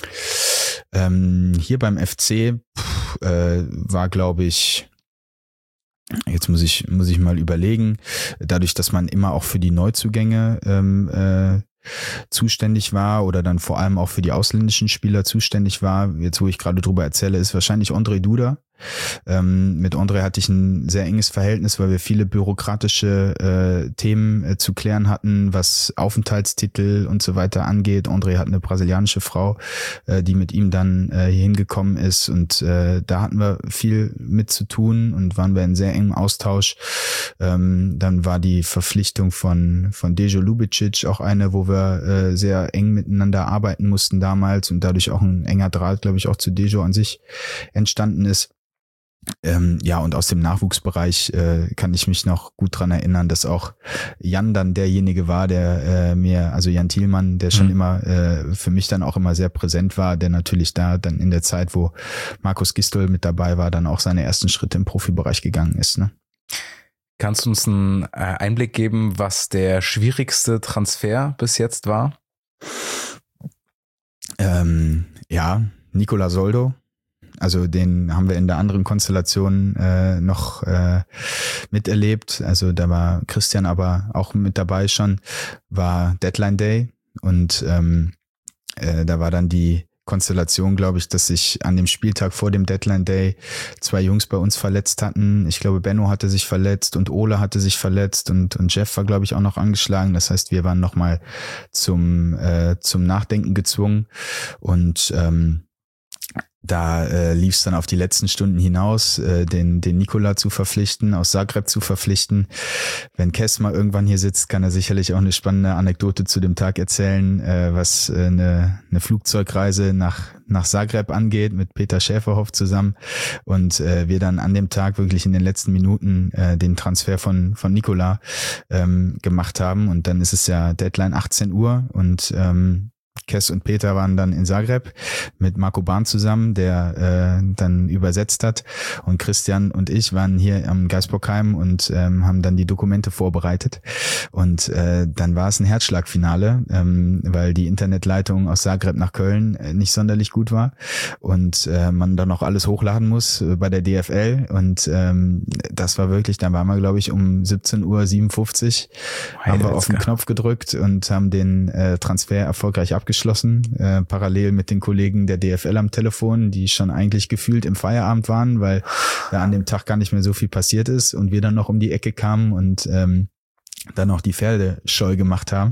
Ähm, hier beim F C pff, äh, war, glaube ich, jetzt muss ich muss ich mal überlegen, dadurch, dass man immer auch für die Neuzugänge ähm, äh, zuständig war oder dann vor allem auch für die ausländischen Spieler zuständig war, jetzt wo ich gerade drüber erzähle, ist wahrscheinlich André Duda. Ähm, mit André hatte ich ein sehr enges Verhältnis, weil wir viele bürokratische äh, Themen äh, zu klären hatten, was Aufenthaltstitel und so weiter angeht. André hat eine brasilianische Frau, äh, die mit ihm dann äh, hier hingekommen ist, und äh, da hatten wir viel mit zu tun und waren wir in sehr engem Austausch. Ähm, dann war die Verpflichtung von von Dejo Lubicic auch eine, wo wir äh, sehr eng miteinander arbeiten mussten damals und dadurch auch ein enger Draht, glaube ich, auch zu Dejo an sich entstanden ist. Ähm, ja, und aus dem Nachwuchsbereich äh, kann ich mich noch gut dran erinnern, dass auch Jan dann derjenige war, der äh, mir, also Jan Thielmann, der schon mhm. immer äh, für mich dann auch immer sehr präsent war, der natürlich da dann in der Zeit, wo Markus Gistol mit dabei war, dann auch seine ersten Schritte im Profibereich gegangen ist. Ne? Kannst du uns einen Einblick geben, was der schwierigste Transfer bis jetzt war? Ähm, ja, Nicola Soldo. Also den haben wir in der anderen Konstellation äh, noch äh, miterlebt. Also da war Christian aber auch mit dabei schon, war Deadline Day und ähm, äh, da war dann die Konstellation, glaube ich, dass sich an dem Spieltag vor dem Deadline Day zwei Jungs bei uns verletzt hatten. Ich glaube, Benno hatte sich verletzt und Ole hatte sich verletzt und und Jeff war, glaube ich, auch noch angeschlagen. Das heißt, wir waren nochmal zum äh, zum Nachdenken gezwungen und ähm, Da äh, lief es dann auf die letzten Stunden hinaus, äh, den den Nikola zu verpflichten, aus Zagreb zu verpflichten. Wenn Kes mal irgendwann hier sitzt, kann er sicherlich auch eine spannende Anekdote zu dem Tag erzählen, äh, was äh, eine, eine Flugzeugreise nach nach Zagreb angeht, mit Peter Schäferhoff zusammen. Und äh, wir dann an dem Tag wirklich in den letzten Minuten äh, den Transfer von von Nikola ähm, gemacht haben. Und dann ist es ja Deadline achtzehn Uhr und ähm, Kes und Peter waren dann in Zagreb mit Marco Bahn zusammen, der äh, dann übersetzt hat, und Christian und ich waren hier am Geisbockheim und ähm, haben dann die Dokumente vorbereitet und äh, dann war es ein Herzschlagfinale, ähm, weil die Internetleitung aus Zagreb nach Köln äh, nicht sonderlich gut war und äh, man dann noch alles hochladen muss äh, bei der D F L und ähm, das war wirklich, da waren wir glaube ich um siebzehn Uhr siebenundfünfzig, haben wir auf den Knopf gedrückt und haben den äh, Transfer erfolgreich abgeschlossen. Geschlossen, äh, parallel mit den Kollegen der D F L am Telefon, die schon eigentlich gefühlt im Feierabend waren, weil ja an dem Tag gar nicht mehr so viel passiert ist und wir dann noch um die Ecke kamen und ähm, dann noch die Pferde scheu gemacht haben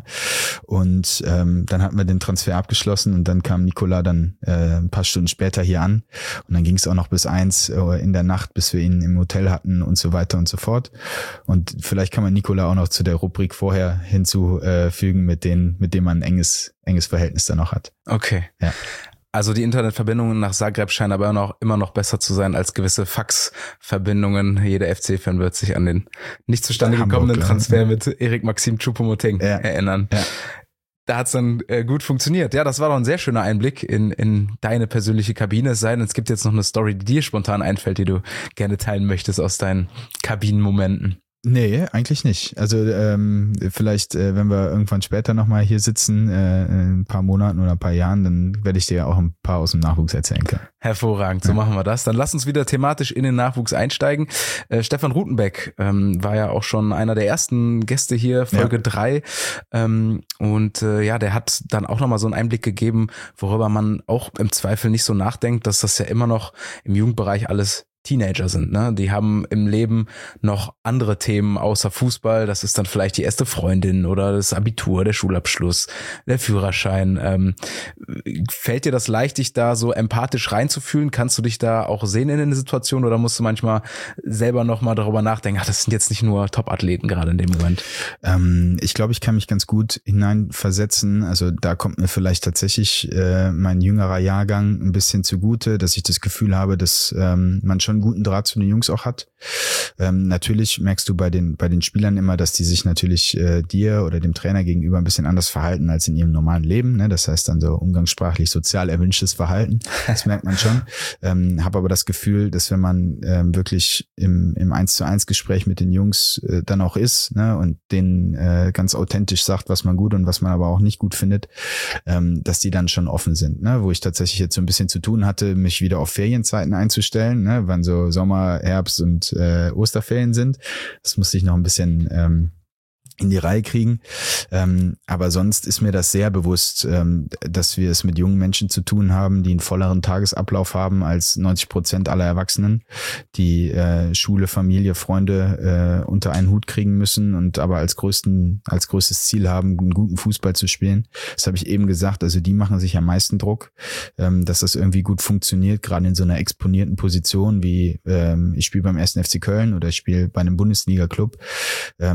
und ähm, dann hatten wir den Transfer abgeschlossen und dann kam Nikola dann äh, ein paar Stunden später hier an und dann ging es auch noch bis eins äh, in der Nacht, bis wir ihn im Hotel hatten und so weiter und so fort und vielleicht kann man Nikola auch noch zu der Rubrik vorher hinzufügen, mit denen, mit dem man ein enges, enges Verhältnis dann noch hat. Okay. Ja. Also die Internetverbindungen nach Zagreb scheinen aber noch, immer noch besser zu sein als gewisse Faxverbindungen. Jeder F C-Fan wird sich an den nicht zustande gekommenen Transfer mit Erik Maxim Choupo-Moting ja. erinnern. Ja. Da hat's dann äh, gut funktioniert. Ja, das war doch ein sehr schöner Einblick in in deine persönliche Kabine. Es sei denn, es gibt jetzt noch eine Story, die dir spontan einfällt, die du gerne teilen möchtest aus deinen Kabinenmomenten. Nee, eigentlich nicht. Also ähm, vielleicht, äh, wenn wir irgendwann später nochmal hier sitzen, äh, in ein paar Monaten oder ein paar Jahren, dann werde ich dir ja auch ein paar aus dem Nachwuchs erzählen können. Hervorragend, so ja. machen wir das. Dann lass uns wieder thematisch in den Nachwuchs einsteigen. Äh, Stefan Rutenbeck ähm, war ja auch schon einer der ersten Gäste hier, Folge drei. Ja. Ähm, und äh, ja, der hat dann auch nochmal so einen Einblick gegeben, worüber man auch im Zweifel nicht so nachdenkt, dass das ja immer noch im Jugendbereich alles Teenager sind, ne? Die haben im Leben noch andere Themen außer Fußball. Das ist dann vielleicht die erste Freundin oder das Abitur, der Schulabschluss, der Führerschein. Ähm, fällt dir das leicht, dich da so empathisch reinzufühlen? Kannst du dich da auch sehen in der Situation oder musst du manchmal selber nochmal darüber nachdenken, ach, das sind jetzt nicht nur Top-Athleten gerade in dem Moment? Ähm, ich glaube, ich kann mich ganz gut hineinversetzen. Also da kommt mir vielleicht tatsächlich äh, mein jüngerer Jahrgang ein bisschen zugute, dass ich das Gefühl habe, dass ähm, man schon einen guten Draht zu den Jungs auch hat. Ähm, natürlich merkst du bei den bei den Spielern immer, dass die sich natürlich äh, dir oder dem Trainer gegenüber ein bisschen anders verhalten als in ihrem normalen Leben. Ne? Das heißt dann so umgangssprachlich sozial erwünschtes Verhalten. Das merkt man schon. Ähm, habe aber das Gefühl, dass wenn man ähm, wirklich im im eins zu eins Gespräch mit den Jungs äh, dann auch ist, ne, und denen äh, ganz authentisch sagt, was man gut und was man aber auch nicht gut findet, ähm, dass die dann schon offen sind. Ne? Wo ich tatsächlich jetzt so ein bisschen zu tun hatte, mich wieder auf Ferienzeiten einzustellen, ne? Wann so Sommer, Herbst und äh, Osterferien sind. Das musste ich noch ein bisschen ähm, in die Reihe kriegen. Ähm, aber sonst ist mir das sehr bewusst, ähm, dass wir es mit jungen Menschen zu tun haben, die einen volleren Tagesablauf haben als neunzig Prozent aller Erwachsenen, die äh, Schule, Familie, Freunde äh, unter einen Hut kriegen müssen und aber als größten, als größtes Ziel haben, einen guten Fußball zu spielen. Das habe ich eben gesagt. Also die machen sich am meisten Druck, ähm, dass das irgendwie gut funktioniert, gerade in so einer exponierten Position wie ähm, ich spiele beim ersten F C Köln oder ich spiele bei einem Bundesliga-Club. Ähm,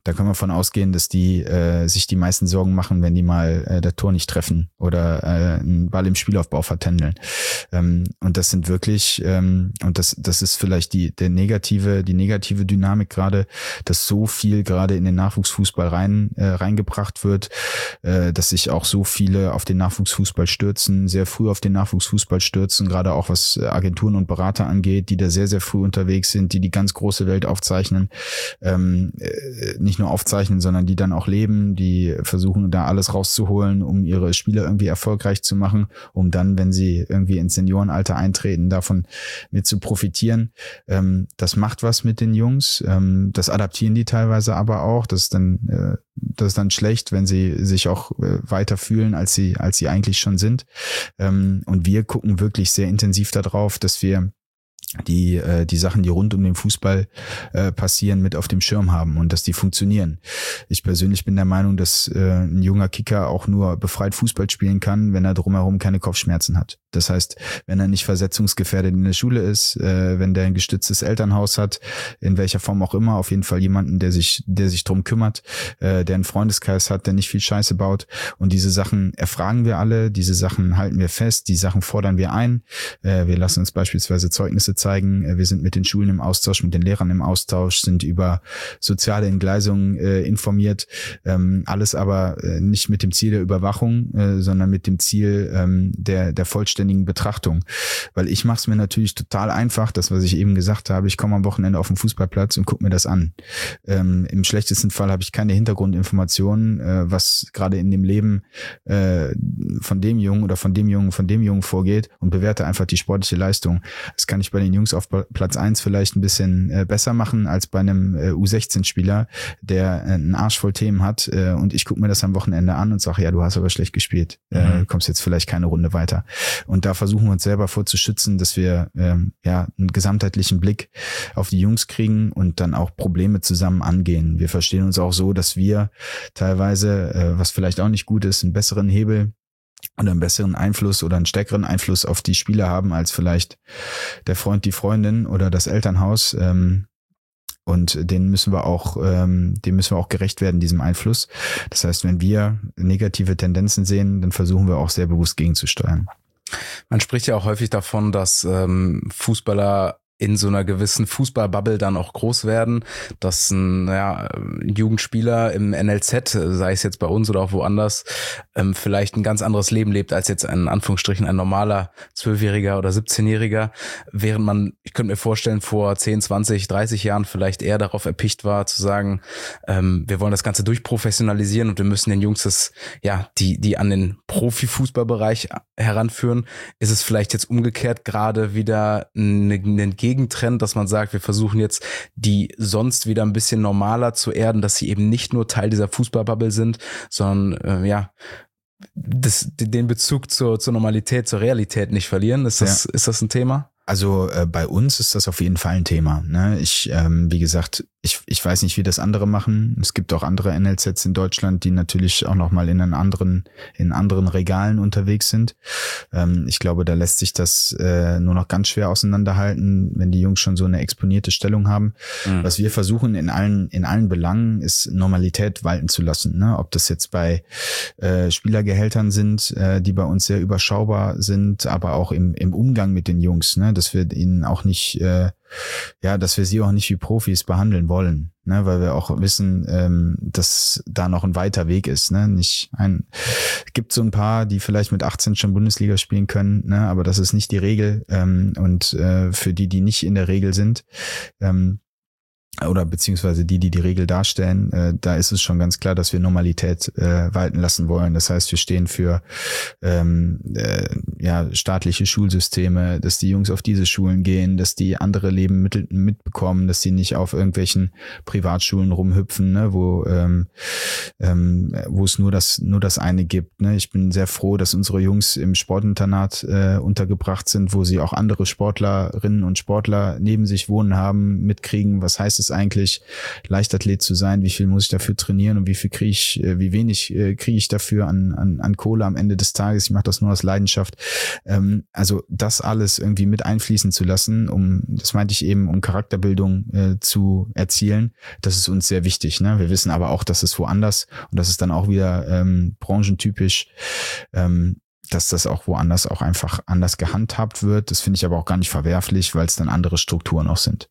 da können wir von ausgehen, dass die äh, sich die meisten Sorgen machen, wenn die mal äh, das Tor nicht treffen oder äh, einen Ball im Spielaufbau vertändeln. Ähm, und das sind wirklich, ähm, und das das ist vielleicht die der negative, die negative Dynamik gerade, dass so viel gerade in den Nachwuchsfußball rein äh, reingebracht wird, äh, dass sich auch so viele auf den Nachwuchsfußball stürzen, sehr früh auf den Nachwuchsfußball stürzen, gerade auch was Agenturen und Berater angeht, die da sehr, sehr früh unterwegs sind, die die ganz große Welt aufzeichnen, ähm, nicht nur aufzeichnen, sondern die dann auch leben, die versuchen da alles rauszuholen, um ihre Spieler irgendwie erfolgreich zu machen, um dann, wenn sie irgendwie ins Seniorenalter eintreten, davon mit zu profitieren. Ähm, das macht was mit den Jungs, ähm, das adaptieren die teilweise aber auch, das ist dann, äh, das ist dann schlecht, wenn sie sich auch äh, weiter fühlen, als sie, als sie eigentlich schon sind. Ähm, und wir gucken wirklich sehr intensiv darauf, dass wir die äh, die Sachen, die rund um den Fußball äh, passieren, mit auf dem Schirm haben und dass die funktionieren. Ich persönlich bin der Meinung, dass äh, ein junger Kicker auch nur befreit Fußball spielen kann, wenn er drumherum keine Kopfschmerzen hat. Das heißt, wenn er nicht versetzungsgefährdet in der Schule ist, äh, wenn der ein gestütztes Elternhaus hat, in welcher Form auch immer, auf jeden Fall jemanden, der sich der sich drum kümmert, äh, der einen Freundeskreis hat, der nicht viel Scheiße baut. Und diese Sachen erfragen wir alle, diese Sachen halten wir fest, die Sachen fordern wir ein. Äh, wir lassen uns beispielsweise Zeugnisse zeigen. Wir sind mit den Schulen im Austausch, mit den Lehrern im Austausch, sind über soziale Entgleisungen äh, informiert. Ähm, alles aber äh, nicht mit dem Ziel der Überwachung, äh, sondern mit dem Ziel ähm, der der vollständigen Betrachtung. Weil ich mache es mir natürlich total einfach, das, was ich eben gesagt habe, ich komme am Wochenende auf den Fußballplatz und gucke mir das an. Ähm, im schlechtesten Fall habe ich keine Hintergrundinformationen, äh, was gerade in dem Leben äh, von dem Jungen oder von dem Jungen, von dem Jungen vorgeht und bewerte einfach die sportliche Leistung. Das kann ich bei den Jungs auf Platz eins vielleicht ein bisschen äh, besser machen als bei einem äh, U sechzehn Spieler, der äh, einen Arsch voll Themen hat äh, und ich gucke mir das am Wochenende an und sage, ja, du hast aber schlecht gespielt, mhm. äh, kommst jetzt vielleicht keine Runde weiter. Und da versuchen wir uns selber vorzuschützen, dass wir ähm, ja einen gesamtheitlichen Blick auf die Jungs kriegen und dann auch Probleme zusammen angehen. Wir verstehen uns auch so, dass wir teilweise, äh, was vielleicht auch nicht gut ist, einen besseren Hebel oder einen besseren Einfluss oder einen stärkeren Einfluss auf die Spieler haben als vielleicht der Freund, die Freundin oder das Elternhaus. Ähm, und den müssen wir auch, ähm, dem müssen wir auch gerecht werden, diesem Einfluss. Das heißt, wenn wir negative Tendenzen sehen, dann versuchen wir auch sehr bewusst gegenzusteuern. Man spricht ja auch häufig davon, dass ähm, Fußballer in so einer gewissen Fußballbubble dann auch groß werden, dass ein ja, Jugendspieler im N L Z, sei es jetzt bei uns oder auch woanders, ähm, vielleicht ein ganz anderes Leben lebt als jetzt ein, in Anführungsstrichen, ein normaler Zwölfjähriger oder siebzehnjähriger, während man, ich könnte mir vorstellen, vor zehn, zwanzig, dreißig Jahren vielleicht eher darauf erpicht war, zu sagen, ähm, wir wollen das Ganze durchprofessionalisieren und wir müssen den Jungs das, ja, die, die an den Profifußballbereich heranführen. Ist es vielleicht jetzt umgekehrt gerade wieder eine, eine Gegentrend, dass man sagt, wir versuchen jetzt die sonst wieder ein bisschen normaler zu erden, dass sie eben nicht nur Teil dieser Fußballbubble sind, sondern äh, ja das, den Bezug zur, zur Normalität, zur Realität nicht verlieren. Ist das, ja. ist das ein Thema? Also äh, bei uns ist das auf jeden Fall ein Thema. Ne? Ich, ähm, wie gesagt, ich, ich weiß nicht, wie das andere machen. Es gibt auch andere N L Zs in Deutschland, die natürlich auch nochmal in einen anderen, in anderen Regalen unterwegs sind. Ähm, ich glaube, da lässt sich das äh, nur noch ganz schwer auseinanderhalten, wenn die Jungs schon so eine exponierte Stellung haben. Mhm. Was wir versuchen in allen, in allen Belangen ist Normalität walten zu lassen. Ne? Ob das jetzt bei äh, Spielergehältern sind, äh, die bei uns sehr überschaubar sind, aber auch im, im Umgang mit den Jungs, ne? Dass wir ihnen auch nicht, äh, ja, dass wir sie auch nicht wie Profis behandeln wollen, ne, weil wir auch wissen, ähm, dass da noch ein weiter Weg ist, ne, nicht ein, gibt so ein paar, die vielleicht mit achtzehn schon Bundesliga spielen können, ne, aber das ist nicht die Regel, ähm, und äh, für die, die nicht in der Regel sind, ähm, oder beziehungsweise die, die die Regel darstellen, äh, da ist es schon ganz klar, dass wir Normalität äh, walten lassen wollen. Das heißt, wir stehen für ähm, äh, ja staatliche Schulsysteme, dass die Jungs auf diese Schulen gehen, dass die andere Lebensmittel mitbekommen, dass sie nicht auf irgendwelchen Privatschulen rumhüpfen, ne, wo ähm, ähm, wo es nur das nur das eine gibt. Ne. Ich bin sehr froh, dass unsere Jungs im Sportinternat äh, untergebracht sind, wo sie auch andere Sportlerinnen und Sportler neben sich wohnen haben, mitkriegen, was heißt es es eigentlich, Leichtathlet zu sein? Wie viel muss ich dafür trainieren und wie viel kriege ich, wie wenig kriege ich dafür an, an, an Kohle am Ende des Tages? Ich mache das nur aus Leidenschaft. Ähm, also das alles irgendwie mit einfließen zu lassen, um, das meinte ich eben, um Charakterbildung äh, zu erzielen, das ist uns sehr wichtig. Ne? Wir wissen aber auch, dass es woanders, und das ist dann auch wieder ähm, branchentypisch, ähm, dass das auch woanders auch einfach anders gehandhabt wird. Das finde ich aber auch gar nicht verwerflich, weil es dann andere Strukturen auch sind.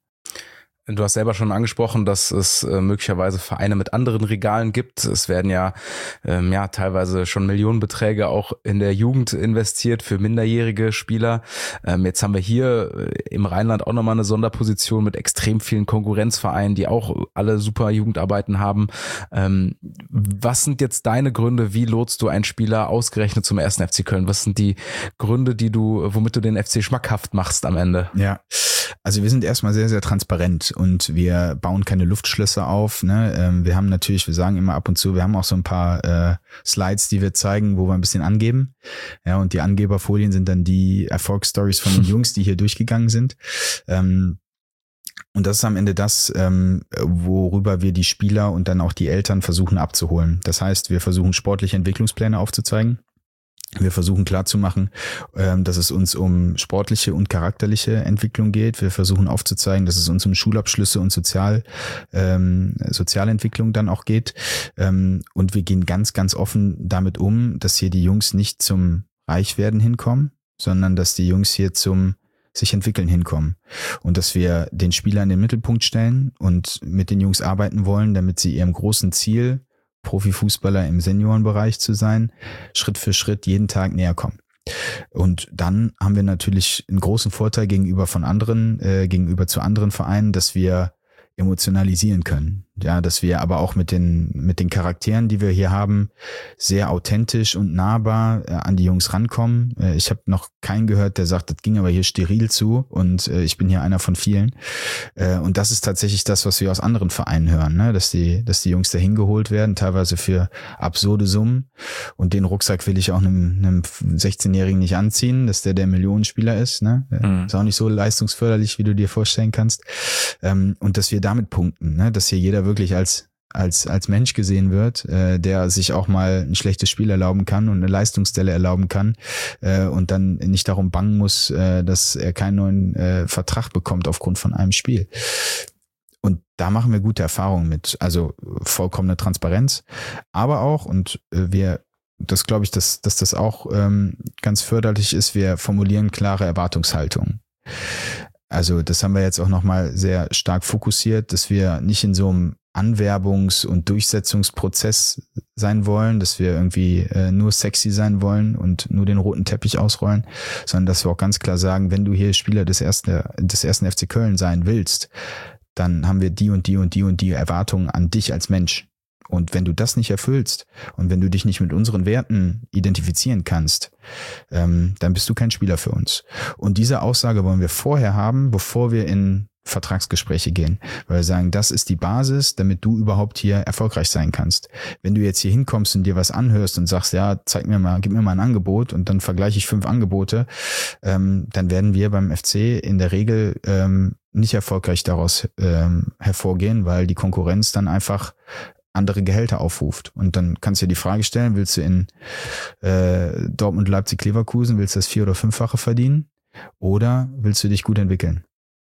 Du hast selber schon angesprochen, dass es äh, möglicherweise Vereine mit anderen Regalen gibt. Es werden ja ähm, ja teilweise schon Millionenbeträge auch in der Jugend investiert für minderjährige Spieler. Ähm, jetzt haben wir hier äh, im Rheinland auch nochmal eine Sonderposition mit extrem vielen Konkurrenzvereinen, die auch alle super Jugendarbeiten haben. Ähm, was sind jetzt deine Gründe? Wie lotst du einen Spieler ausgerechnet zum ersten F C Köln? Was sind die Gründe, die du, womit du den F C schmackhaft machst am Ende? Ja, also wir sind erstmal sehr, sehr transparent. Und wir bauen keine Luftschlösser auf. Ne? Ähm, wir haben natürlich, wir sagen immer ab und zu, wir haben auch so ein paar äh, Slides, die wir zeigen, wo wir ein bisschen angeben. Ja, und die Angeberfolien sind dann die Erfolgsstories von den Jungs, die hier durchgegangen sind. Ähm, und das ist am Ende das, ähm, worüber wir die Spieler und dann auch die Eltern versuchen abzuholen. Das heißt, wir versuchen sportliche Entwicklungspläne aufzuzeigen. Wir versuchen klarzumachen, dass es uns um sportliche und charakterliche Entwicklung geht. Wir versuchen aufzuzeigen, dass es uns um Schulabschlüsse und Sozial, ähm, Sozialentwicklung dann auch geht. Und wir gehen ganz, ganz offen damit um, dass hier die Jungs nicht zum Reichwerden hinkommen, sondern dass die Jungs hier zum sich entwickeln hinkommen. Und dass wir den Spieler in den Mittelpunkt stellen und mit den Jungs arbeiten wollen, damit sie ihrem großen Ziel, Profifußballer im Seniorenbereich zu sein, Schritt für Schritt jeden Tag näher kommen. Und dann haben wir natürlich einen großen Vorteil gegenüber von anderen, äh, gegenüber zu anderen Vereinen, dass wir emotionalisieren können. Ja, dass wir aber auch mit den mit den Charakteren, die wir hier haben, sehr authentisch und nahbar äh, an die Jungs rankommen. Äh, ich habe noch keinen gehört, der sagt, das ging aber hier steril zu und äh, ich bin hier einer von vielen. Äh, und das ist tatsächlich das, was wir aus anderen Vereinen hören, ne? Dass die dass die Jungs dahin geholt werden, teilweise für absurde Summen. Und den Rucksack will ich auch einem, einem sechzehnjährigen nicht anziehen, dass der der Millionenspieler ist. Ne? Mhm. Ist auch nicht so leistungsförderlich, wie du dir vorstellen kannst. Ähm, und dass wir damit punkten, ne? Dass hier jeder wirklich als als als Mensch gesehen wird, äh, der sich auch mal ein schlechtes Spiel erlauben kann und eine Leistungsdelle erlauben kann äh, und dann nicht darum bangen muss, äh, dass er keinen neuen äh, Vertrag bekommt aufgrund von einem Spiel. Und da machen wir gute Erfahrungen mit, also vollkommene Transparenz, aber auch, und äh, wir, das glaube ich, dass, dass das auch ähm, ganz förderlich ist, wir formulieren klare Erwartungshaltungen. Also das haben wir jetzt auch nochmal sehr stark fokussiert, dass wir nicht in so einem Anwerbungs- und Durchsetzungsprozess sein wollen, dass wir irgendwie äh, nur sexy sein wollen und nur den roten Teppich ausrollen, sondern dass wir auch ganz klar sagen, wenn du hier Spieler des ersten, des ersten F C Köln sein willst, dann haben wir die und die und die und die Erwartungen an dich als Mensch. Und wenn du das nicht erfüllst und wenn du dich nicht mit unseren Werten identifizieren kannst, ähm, dann bist du kein Spieler für uns. Und diese Aussage wollen wir vorher haben, bevor wir in Vertragsgespräche gehen, weil wir sagen, das ist die Basis, damit du überhaupt hier erfolgreich sein kannst. Wenn du jetzt hier hinkommst und dir was anhörst und sagst, ja, zeig mir mal, gib mir mal ein Angebot und dann vergleiche ich fünf Angebote, ähm, dann werden wir beim F C in der Regel ähm, nicht erfolgreich daraus ähm, hervorgehen, weil die Konkurrenz dann einfach andere Gehälter aufruft. Und dann kannst du dir die Frage stellen, willst du in äh, Dortmund, Leipzig, Leverkusen, willst du das vier- oder fünffache verdienen oder willst du dich gut entwickeln?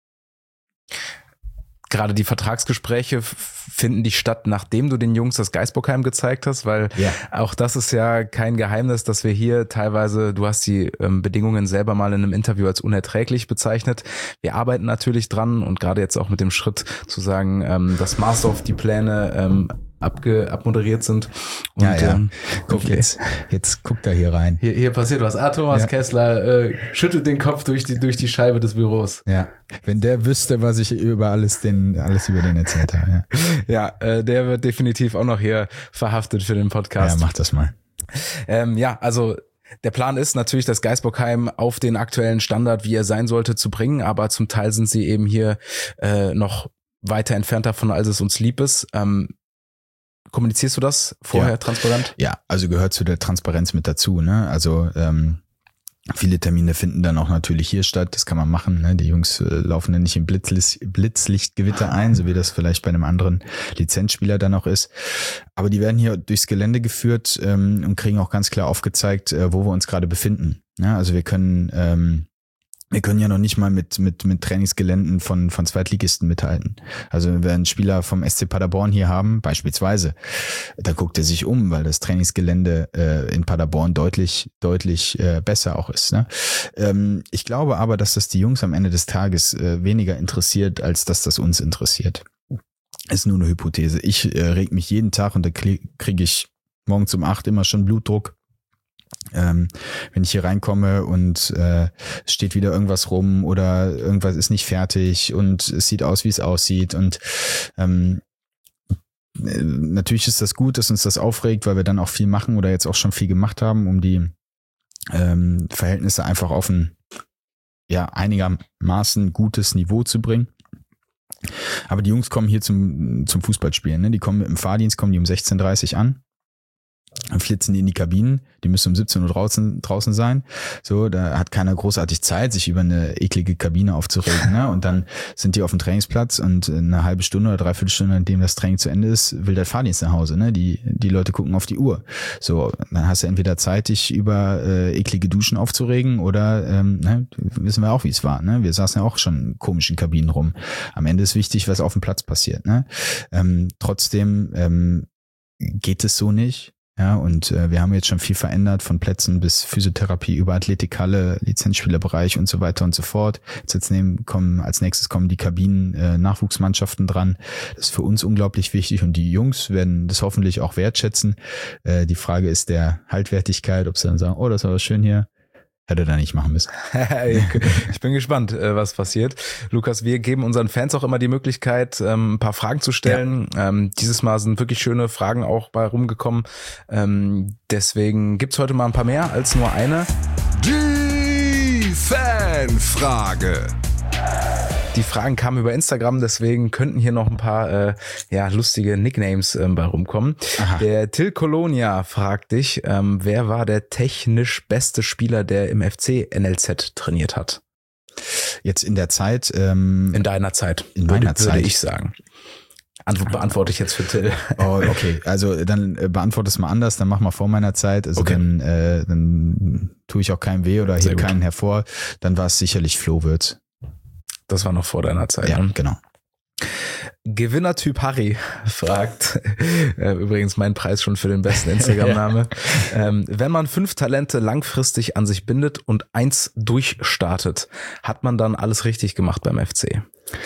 Gerade die Vertragsgespräche finden die statt, nachdem du den Jungs das Geisbockheim gezeigt hast, weil yeah. auch das ist ja kein Geheimnis, dass wir hier teilweise, du hast die ähm, Bedingungen selber mal in einem Interview als unerträglich bezeichnet. Wir arbeiten natürlich dran und gerade jetzt auch mit dem Schritt zu sagen, ähm, dass Master of die Pläne ähm, abge, abmoderiert sind. Und, ja, ja. Ähm, guck jetzt, jetzt guckt er hier rein. Hier, hier passiert was. Ah, Thomas ja. Kessler äh, schüttelt den Kopf durch die, durch die Scheibe des Büros. Ja, wenn der wüsste, was ich über alles, den, alles über den erzählt habe. Ja, ja äh, der wird definitiv auch noch hier verhaftet für den Podcast. Ja, mach das mal. Ähm, ja, also der Plan ist natürlich, das Geisbockheim auf den aktuellen Standard, wie er sein sollte, zu bringen, aber zum Teil sind sie eben hier äh, noch weiter entfernt davon, als es uns lieb ist. Ähm, Kommunizierst du das vorher ja. transparent? Ja, also gehört zu der Transparenz mit dazu. Ne? Also ähm, Viele Termine finden dann auch natürlich hier statt. Das kann man machen. Ne? Die Jungs äh, laufen dann nicht im Blitzlicht, Blitzlichtgewitter ein, so wie das vielleicht bei einem anderen Lizenzspieler dann auch ist. Aber die werden hier durchs Gelände geführt ähm, und kriegen auch ganz klar aufgezeigt, äh, wo wir uns gerade befinden. Ja, also wir können ähm, Wir können ja noch nicht mal mit mit mit Trainingsgeländen von von Zweitligisten mithalten. Also wenn wir einen Spieler vom S C Paderborn hier haben, beispielsweise, da guckt er sich um, weil das Trainingsgelände äh, in Paderborn deutlich deutlich äh, besser auch ist. Ne? Ähm, ich glaube aber, dass das die Jungs am Ende des Tages äh, weniger interessiert, als dass das uns interessiert. Ist nur eine Hypothese. Ich äh, reg mich jeden Tag und da kriege ich morgens um acht immer schon Blutdruck. Ähm, wenn ich hier reinkomme und äh, es steht wieder irgendwas rum oder irgendwas ist nicht fertig und es sieht aus, wie es aussieht und ähm, natürlich ist das gut, dass uns das aufregt, weil wir dann auch viel machen oder jetzt auch schon viel gemacht haben, um die ähm, Verhältnisse einfach auf ein ja einigermaßen gutes Niveau zu bringen. Aber die Jungs kommen hier zum zum Fußballspielen, ne? Die kommen mit dem Fahrdienst, kommen die um sechzehn Uhr dreißig an. Dann flitzen die in die Kabinen, die müssen um siebzehn Uhr draußen draußen sein. So, da hat keiner großartig Zeit, sich über eine eklige Kabine aufzuregen. Ne? Und dann sind die auf dem Trainingsplatz und eine halbe Stunde oder dreiviertel Stunde, nachdem das Training zu Ende ist, will der Fahrdienst nach Hause. Ne? Die die Leute gucken auf die Uhr. So, dann hast du entweder Zeit, dich über äh, eklige Duschen aufzuregen oder ähm, ne, wissen wir auch, wie es war. Ne? Wir saßen ja auch schon in komischen Kabinen rum. Am Ende ist wichtig, was auf dem Platz passiert. Ne? Ähm, trotzdem ähm, geht es so nicht. Ja, und äh, wir haben jetzt schon viel verändert, von Plätzen bis Physiotherapie über Athletikhalle, Lizenzspielerbereich und so weiter und so fort. Jetzt, jetzt nehmen, kommen, als nächstes kommen die Kabinen, äh, Nachwuchsmannschaften dran. Das ist für uns unglaublich wichtig und die Jungs werden das hoffentlich auch wertschätzen. Äh, die Frage ist der Haltwertigkeit, ob sie dann sagen, oh, das war aber schön hier. Hätte er nicht machen müssen. Ich bin gespannt, was passiert. Lukas, wir geben unseren Fans auch immer die Möglichkeit, ein paar Fragen zu stellen. Ja. Dieses Mal sind wirklich schöne Fragen auch bei rumgekommen. Deswegen gibt's heute mal ein paar mehr als nur eine. Die Fanfrage. Die Fragen kamen über Instagram, deswegen könnten hier noch ein paar äh, ja lustige Nicknames ähm, bei rumkommen. Aha. Der Till Colonia fragt dich, ähm, wer war der technisch beste Spieler, der im F C N L Z trainiert hat? Jetzt in der Zeit? Ähm, in deiner Zeit, in würde, meiner Zeit. würde ich sagen. Antwort beantworte ich jetzt für Till. Oh, okay. Also dann äh, beantworte es mal anders, dann mach mal vor meiner Zeit. Also okay. dann, äh, dann tue ich auch keinem weh oder heb keinen hervor. Dann war es sicherlich Flo Wirtz. Das war noch vor deiner Zeit. Ja, ne? genau. Gewinnertyp Harry fragt, äh, übrigens mein Preis schon für den besten Instagram-Name, ja. ähm, wenn man fünf Talente langfristig an sich bindet und eins durchstartet, hat man dann alles richtig gemacht beim F C?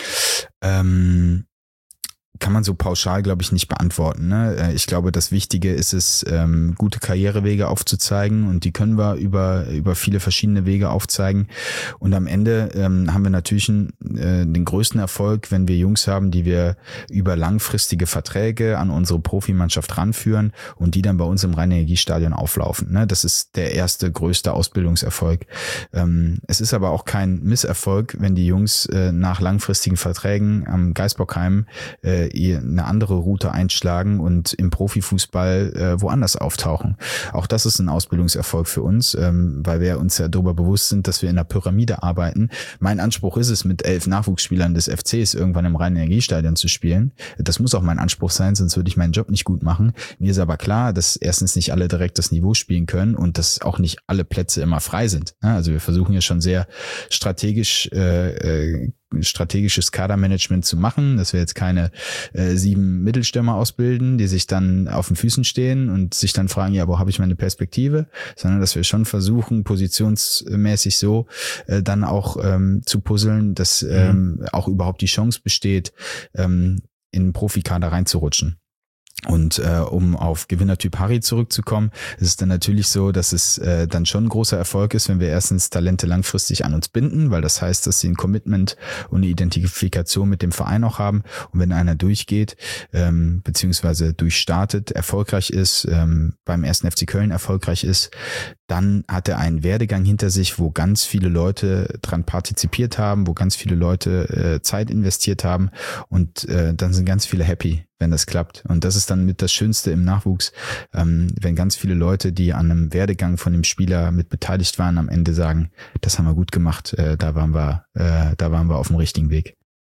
Ähm, kann man so pauschal, glaube ich, nicht beantworten. Ne? Ich glaube, das Wichtige ist es, ähm, gute Karrierewege aufzuzeigen und die können wir über über viele verschiedene Wege aufzeigen. Und am Ende ähm, haben wir natürlich einen, äh, den größten Erfolg, wenn wir Jungs haben, die wir über langfristige Verträge an unsere Profimannschaft ranführen und die dann bei uns im Rhein-Energiestadion auflaufen. Ne? Das ist der erste, größte Ausbildungserfolg. Ähm, es ist aber auch kein Misserfolg, wenn die Jungs äh, nach langfristigen Verträgen am Geisbockheim äh, eine andere Route einschlagen und im Profifußball äh, woanders auftauchen. Auch das ist ein Ausbildungserfolg für uns, ähm, weil wir uns ja darüber bewusst sind, dass wir in einer Pyramide arbeiten. Mein Anspruch ist es, mit elf Nachwuchsspielern des F Cs irgendwann im Rhein-Energiestadion zu spielen. Das muss auch mein Anspruch sein, sonst würde ich meinen Job nicht gut machen. Mir ist aber klar, dass erstens nicht alle direkt das Niveau spielen können und dass auch nicht alle Plätze immer frei sind. Also wir versuchen ja schon sehr strategisch äh, äh, strategisches Kadermanagement zu machen, dass wir jetzt keine äh, sieben Mittelstürmer ausbilden, die sich dann auf den Füßen stehen und sich dann fragen, ja, wo habe ich meine Perspektive, sondern dass wir schon versuchen, positionsmäßig so äh, dann auch ähm, zu puzzeln, dass ähm, auch überhaupt die Chance besteht, ähm, in einen Profikader reinzurutschen. Und äh, um auf Gewinnertyp Harry zurückzukommen, ist es dann natürlich so, dass es äh, dann schon ein großer Erfolg ist, wenn wir erstens Talente langfristig an uns binden, weil das heißt, dass sie ein Commitment und eine Identifikation mit dem Verein auch haben. Und wenn einer durchgeht, ähm, beziehungsweise durchstartet, erfolgreich ist, ähm, beim ersten F C Köln erfolgreich ist, dann hat er einen Werdegang hinter sich, wo ganz viele Leute dran partizipiert haben, wo ganz viele Leute äh, Zeit investiert haben und äh, dann sind ganz viele happy, wenn das klappt. Und das ist dann mit das Schönste im Nachwuchs, ähm, wenn ganz viele Leute, die an einem Werdegang von dem Spieler mit beteiligt waren, am Ende sagen, das haben wir gut gemacht, äh, da waren wir, äh, da waren wir auf dem richtigen Weg.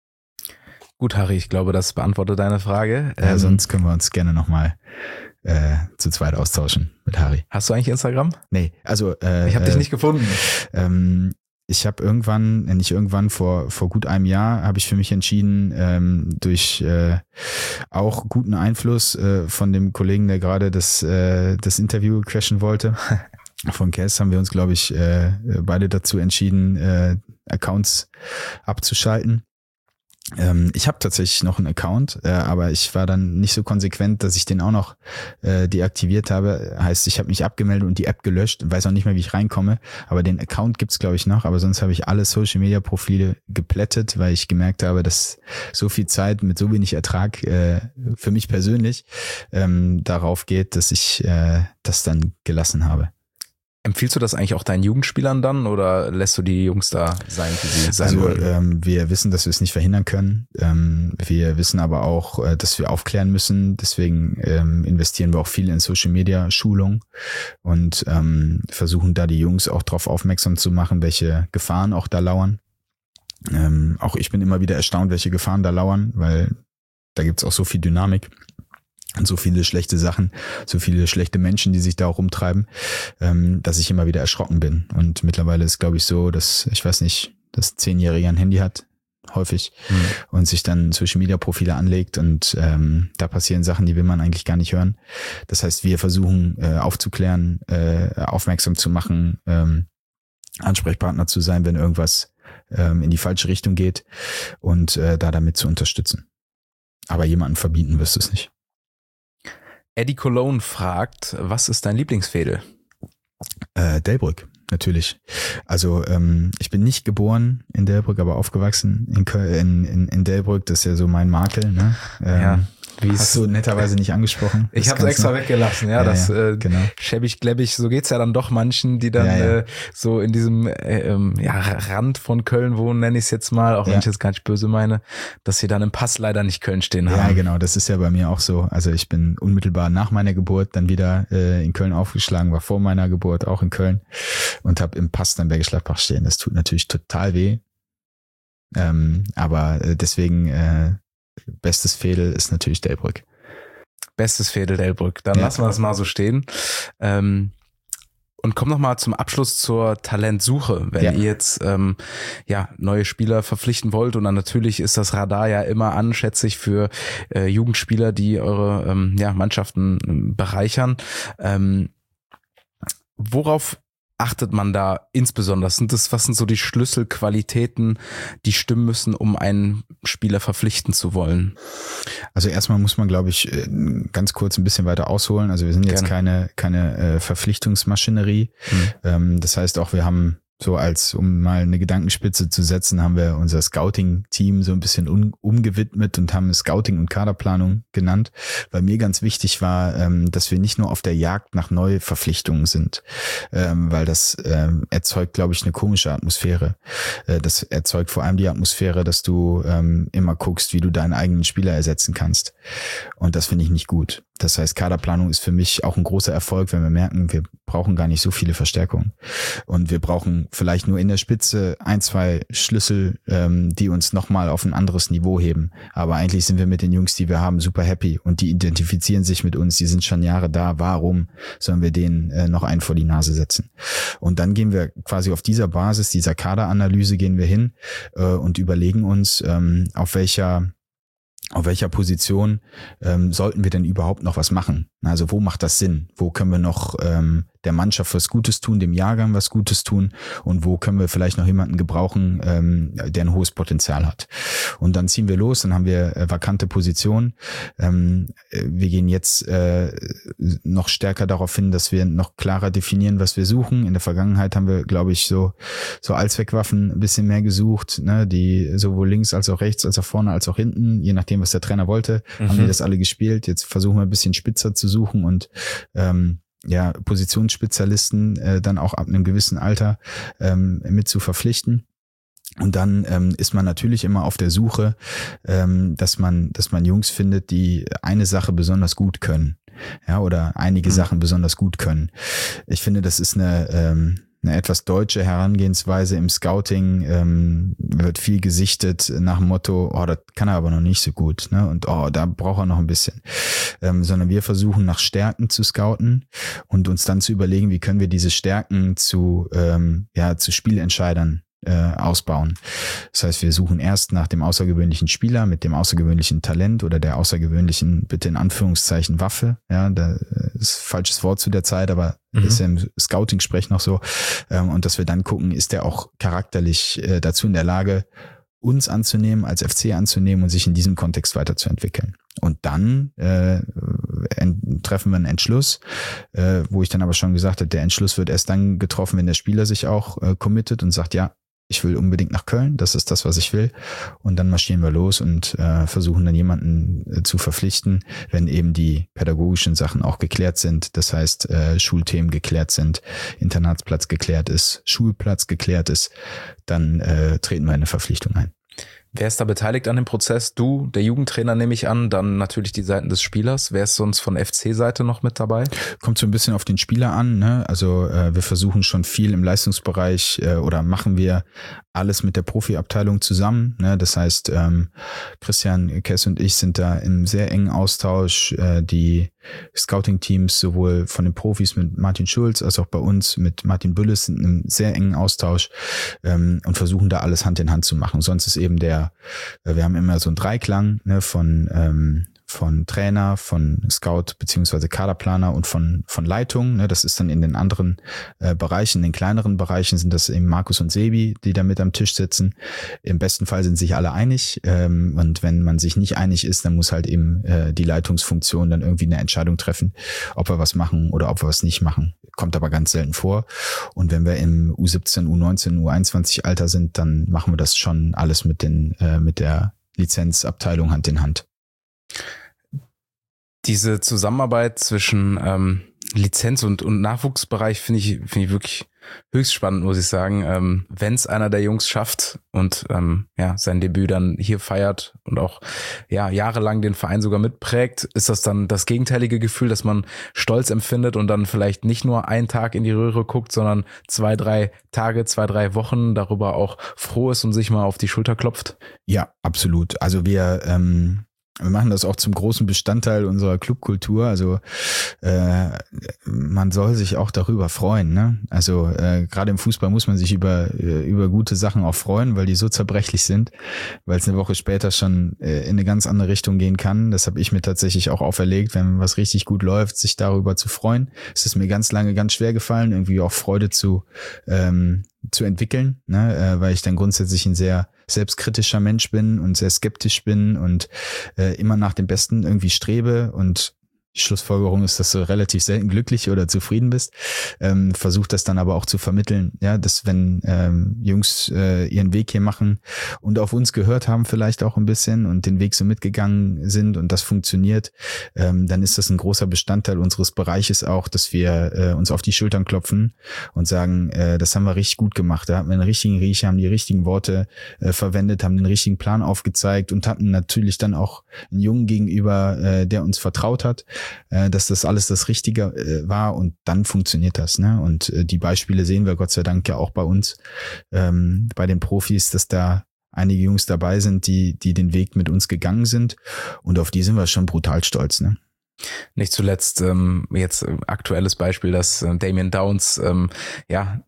Gut, Harry, ich glaube, das beantwortet deine Frage. Ja, ähm, sonst können wir uns gerne nochmal äh, zu zweit austauschen mit Harry. Hast du eigentlich Instagram? Nee, also äh, Ich habe dich äh, nicht gefunden. Ähm, ich habe irgendwann, äh, nicht irgendwann, vor vor gut einem Jahr habe ich für mich entschieden, ähm, durch äh, auch guten Einfluss äh, von dem Kollegen, der gerade das äh, das Interview crashen wollte, von Cass, haben wir uns, glaube ich, äh, beide dazu entschieden, äh, Accounts abzuschalten. Ähm, ich habe tatsächlich noch einen Account, äh, aber ich war dann nicht so konsequent, dass ich den auch noch äh, deaktiviert habe. Heißt, ich habe mich abgemeldet und die App gelöscht, weiß auch nicht mehr, wie ich reinkomme, aber den Account gibt's, glaube ich, noch, aber sonst habe ich alle Social-Media-Profile geplättet, weil ich gemerkt habe, dass so viel Zeit mit so wenig Ertrag äh, für mich persönlich ähm, darauf geht, dass ich äh, das dann gelassen habe. Empfiehlst du das eigentlich auch deinen Jugendspielern dann oder lässt du die Jungs da sein, wie sie sein Also wollen? ähm, wir wissen, dass wir es nicht verhindern können. Ähm, wir wissen aber auch, äh, dass wir aufklären müssen. Deswegen ähm, investieren wir auch viel in Social-Media-Schulung und ähm, versuchen da die Jungs auch darauf aufmerksam zu machen, welche Gefahren auch da lauern. Ähm, auch ich bin immer wieder erstaunt, welche Gefahren da lauern, weil da gibt's auch so viel Dynamik. Und so viele schlechte Sachen, so viele schlechte Menschen, die sich da auch rumtreiben, ähm, dass ich immer wieder erschrocken bin. Und mittlerweile ist, glaube ich, so, dass, ich weiß nicht, dass Zehnjähriger ein Handy hat, häufig, mhm. und sich dann Social-Media-Profile anlegt und ähm, da passieren Sachen, die will man eigentlich gar nicht hören. Das heißt, wir versuchen äh, aufzuklären, äh, aufmerksam zu machen, ähm, Ansprechpartner zu sein, wenn irgendwas ähm, in die falsche Richtung geht und äh, da damit zu unterstützen. Aber jemanden verbieten wirst du es nicht. Eddie Cologne fragt, was ist dein Lieblingsfädel? Äh, Delbrück, natürlich. Also ähm, ich bin nicht geboren in Delbrück, aber aufgewachsen in, Köl- in, in, in Delbrück. Das ist ja so mein Makel. Ne? Ähm, Ja. hast du netterweise nicht angesprochen. Ich Das habe es kannst extra du- weggelassen, ja, Ja, das ja, äh, genau. schäbig, gläbbig, so geht's ja dann doch manchen, die dann Ja, ja. Äh, so in diesem äh, ähm, ja, Rand von Köln wohnen, nenne ich es jetzt mal, auch wenn Ja. ich jetzt gar nicht böse meine, dass sie dann im Pass leider nicht Köln stehen Ja, haben. genau, das ist ja bei mir auch so. Also ich bin unmittelbar nach meiner Geburt dann wieder äh, in Köln aufgeschlagen, war vor meiner Geburt auch in Köln und habe im Pass dann Bergisch Gladbach stehen. Das tut natürlich total weh. Ähm, aber äh, deswegen äh, bestes Fädel ist natürlich Delbrück. Bestes Fädel Delbrück. Dann Ja. lassen wir das mal so stehen. Ähm, und komm noch mal zum Abschluss zur Talentsuche. Wenn Ja. ihr jetzt ähm, ja neue Spieler verpflichten wollt, und dann natürlich ist das Radar ja immer an, schätze ich, für äh, Jugendspieler, die eure ähm, ja, Mannschaften ähm, bereichern. Ähm, worauf achtet man da insbesondere? Sind das, was sind so die Schlüsselqualitäten, die stimmen müssen, um einen Spieler verpflichten zu wollen? Also erstmal muss man, glaube ich, äh, ganz kurz ein bisschen weiter ausholen. Also wir sind jetzt Gerne. keine keine äh, Verpflichtungsmaschinerie. Hm. Ähm, das heißt auch, wir haben so als, um mal eine Gedankenspitze zu setzen, haben wir unser Scouting-Team so ein bisschen um, umgewidmet und haben Scouting und Kaderplanung genannt, weil mir ganz wichtig war, ähm, dass wir nicht nur auf der Jagd nach Neuverpflichtungen sind, ähm, weil das ähm, erzeugt, glaube ich, eine komische Atmosphäre. Äh, das erzeugt vor allem die Atmosphäre, dass du ähm, immer guckst, wie du deinen eigenen Spieler ersetzen kannst. Und das finde ich nicht gut. Das heißt, Kaderplanung ist für mich auch ein großer Erfolg, wenn wir merken, wir brauchen gar nicht so viele Verstärkungen. Und wir brauchen vielleicht nur in der Spitze ein, zwei Schlüssel, ähm, die uns nochmal auf ein anderes Niveau heben. Aber eigentlich sind wir mit den Jungs, die wir haben, super happy. Und die identifizieren sich mit uns, die sind schon Jahre da. Warum sollen wir denen äh, noch einen vor die Nase setzen? Und dann gehen wir quasi auf dieser Basis, dieser Kaderanalyse gehen wir hin äh, und überlegen uns, ähm, auf welcher Auf welcher Position ähm, sollten wir denn überhaupt noch was machen? Also wo macht das Sinn? Wo können wir noch ähm, der Mannschaft was Gutes tun, dem Jahrgang was Gutes tun? Und wo können wir vielleicht noch jemanden gebrauchen, ähm, der ein hohes Potenzial hat? Und dann ziehen wir los, dann haben wir äh, vakante Positionen. Ähm, wir gehen jetzt äh, noch stärker darauf hin, dass wir noch klarer definieren, was wir suchen. In der Vergangenheit haben wir, glaube ich, so so Allzweckwaffen ein bisschen mehr gesucht, ne, die sowohl links als auch rechts, als auch vorne, als auch hinten, je nachdem, was der Trainer wollte, mhm. haben wir das alle gespielt. Jetzt versuchen wir ein bisschen spitzer zu suchen und ähm, ja, Positionsspezialisten äh, dann auch ab einem gewissen Alter ähm, mit zu verpflichten. Und dann ähm, ist man natürlich immer auf der Suche, ähm, dass man, dass man Jungs findet, die eine Sache besonders gut können, ja, oder einige mhm. Sachen besonders gut können. Ich finde, das ist eine ähm, eine etwas deutsche Herangehensweise im Scouting. Ähm, wird viel gesichtet nach dem Motto, oh, das kann er aber noch nicht so gut, ne? Und oh, da braucht er noch ein bisschen. Ähm, sondern wir versuchen nach Stärken zu scouten und uns dann zu überlegen, wie können wir diese Stärken zu ähm, ja zu Spielentscheidern Äh, ausbauen. Das heißt, wir suchen erst nach dem außergewöhnlichen Spieler mit dem außergewöhnlichen Talent oder der außergewöhnlichen, bitte in Anführungszeichen, Waffe. Ja, da ist ein falsches Wort zu der Zeit, aber mhm. ist ja im Scouting-Sprech noch so. Ähm, und dass wir dann gucken, ist der auch charakterlich äh, dazu in der Lage, uns anzunehmen, als F C anzunehmen und sich in diesem Kontext weiterzuentwickeln. Und dann äh, ent- treffen wir einen Entschluss, äh, wo ich dann aber schon gesagt habe, der Entschluss wird erst dann getroffen, wenn der Spieler sich auch äh, committet und sagt, ja, ich will unbedingt nach Köln, das ist das, was ich will. Und dann marschieren wir los und äh, versuchen dann jemanden äh, zu verpflichten, wenn eben die pädagogischen Sachen auch geklärt sind. Das heißt, äh, Schulthemen geklärt sind, Internatsplatz geklärt ist, Schulplatz geklärt ist, dann äh, treten wir eine Verpflichtung ein. Wer ist da beteiligt an dem Prozess? Du, der Jugendtrainer, nehme ich an, dann natürlich die Seiten des Spielers. Wer ist sonst von F C-Seite noch mit dabei? Kommt so ein bisschen auf den Spieler an, ne? Also äh, wir versuchen schon viel im Leistungsbereich äh, oder machen wir alles mit der Profiabteilung zusammen, ne? Das heißt, ähm, Christian Kess und ich sind da im sehr engen Austausch. Äh, die Scouting-Teams sowohl von den Profis mit Martin Schulz als auch bei uns mit Martin Bülles sind in einem sehr engen Austausch ähm, und versuchen da alles Hand in Hand zu machen. Sonst ist eben der, äh, wir haben immer so einen Dreiklang, ne, von ähm, von Trainer, von Scout beziehungsweise Kaderplaner und von von Leitung. Ne, das ist dann in den anderen äh, Bereichen, in den kleineren Bereichen sind das eben Markus und Sebi, die da mit am Tisch sitzen. Im besten Fall sind sich alle einig ähm, und wenn man sich nicht einig ist, dann muss halt eben äh, die Leitungsfunktion dann irgendwie eine Entscheidung treffen, ob wir was machen oder ob wir was nicht machen. Kommt aber ganz selten vor. Und wenn wir im U siebzehn, U neunzehn, U einundzwanzig Alter sind, dann machen wir das schon alles mit den äh, mit der Lizenzabteilung Hand in Hand. Diese Zusammenarbeit zwischen ähm, Lizenz- und, und Nachwuchsbereich finde ich, finde ich wirklich höchst spannend, muss ich sagen. Ähm, wenn es einer der Jungs schafft und ähm, ja sein Debüt dann hier feiert und auch ja jahrelang den Verein sogar mitprägt, ist das dann das gegenteilige Gefühl, dass man Stolz empfindet und dann vielleicht nicht nur einen Tag in die Röhre guckt, sondern zwei, drei Tage, zwei, drei Wochen darüber auch froh ist und sich mal auf die Schulter klopft? Ja, absolut. Also wir ähm Wir machen das auch zum großen Bestandteil unserer Clubkultur. Also äh, man soll sich auch darüber freuen, ne? Also äh, gerade im Fußball muss man sich über äh, über gute Sachen auch freuen, weil die so zerbrechlich sind, weil es eine Woche später schon äh, in eine ganz andere Richtung gehen kann. Das habe ich mir tatsächlich auch auferlegt, wenn was richtig gut läuft, sich darüber zu freuen. Es ist mir ganz lange ganz schwer gefallen, irgendwie auch Freude zu ähm, zu entwickeln, ne, äh, weil ich dann grundsätzlich ein sehr selbstkritischer Mensch bin und sehr skeptisch bin und äh, immer nach dem Besten irgendwie strebe und die Schlussfolgerung ist, dass du relativ selten glücklich oder zufrieden bist. Ähm, versuch das dann aber auch zu vermitteln, ja, dass wenn ähm, Jungs äh, ihren Weg hier machen und auf uns gehört haben vielleicht auch ein bisschen und den Weg so mitgegangen sind und das funktioniert, ähm, dann ist das ein großer Bestandteil unseres Bereiches auch, dass wir äh, uns auf die Schultern klopfen und sagen, äh, das haben wir richtig gut gemacht. Da hatten wir den richtigen Riecher, haben die richtigen Worte äh, verwendet, haben den richtigen Plan aufgezeigt und hatten natürlich dann auch einen Jungen gegenüber, äh, der uns vertraut hat, dass das alles das Richtige äh, war und dann funktioniert das, ne? Und äh, die Beispiele sehen wir Gott sei Dank ja auch bei uns, ähm, bei den Profis, dass da einige Jungs dabei sind, die die den Weg mit uns gegangen sind und auf die sind wir schon brutal stolz, ne? Nicht zuletzt ähm, jetzt äh, aktuelles Beispiel, dass äh, Damien Downs ähm, ja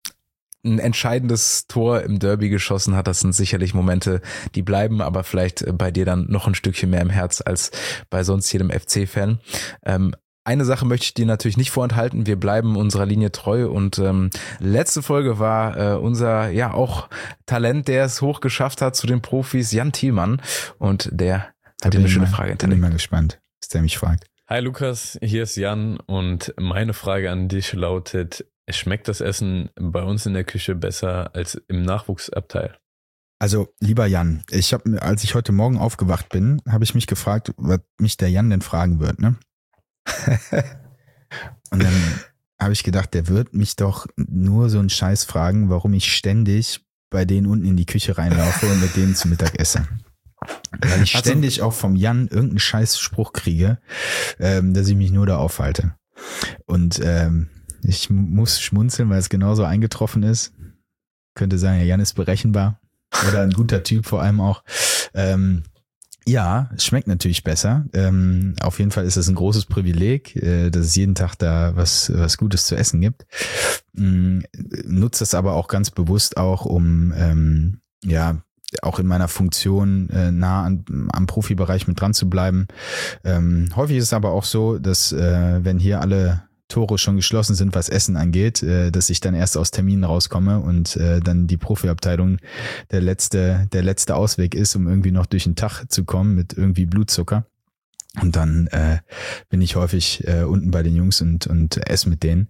ein entscheidendes Tor im Derby geschossen hat. Das sind sicherlich Momente, die bleiben, aber vielleicht bei dir dann noch ein Stückchen mehr im Herz als bei sonst jedem F C-Fan. Ähm, eine Sache möchte ich dir natürlich nicht vorenthalten. Wir bleiben unserer Linie treu und ähm, letzte Folge war äh, unser ja auch Talent, der es hoch geschafft hat zu den Profis, Jan Thielmann, und der hat dir eine schöne Frage hinterlegt. Bin ich mal gespannt, was der mich fragt. Hi Lukas, hier ist Jan und meine Frage an dich lautet: Schmeckt das Essen bei uns in der Küche besser als im Nachwuchsabteil? Also, lieber Jan, ich habe, als ich heute Morgen aufgewacht bin, habe ich mich gefragt, was mich der Jan denn fragen wird, ne? Und dann habe ich gedacht, der wird mich doch nur so einen Scheiß fragen, warum ich ständig bei denen unten in die Küche reinlaufe und mit denen zu Mittag esse. Weil ich Also- ständig auch vom Jan irgendeinen Scheißspruch kriege, ähm, dass ich mich nur da aufhalte. Und ähm, ich muss schmunzeln, weil es genauso eingetroffen ist. Könnte sagen, ja, Jan ist berechenbar oder ein guter Typ vor allem auch. Ähm, ja, es schmeckt natürlich besser. Ähm, auf jeden Fall ist es ein großes Privileg, äh, dass es jeden Tag da was was Gutes zu essen gibt. Ähm, nutze das aber auch ganz bewusst auch, um ähm, ja auch in meiner Funktion äh, nah an, am Profibereich mit dran zu bleiben. Ähm, häufig ist es aber auch so, dass äh, wenn hier alle Tore schon geschlossen sind, was Essen angeht, äh, dass ich dann erst aus Terminen rauskomme und äh, dann die Profiabteilung der letzte, der letzte Ausweg ist, um irgendwie noch durch den Tag zu kommen mit irgendwie Blutzucker. Und dann äh, bin ich häufig äh, unten bei den Jungs und, und esse mit denen.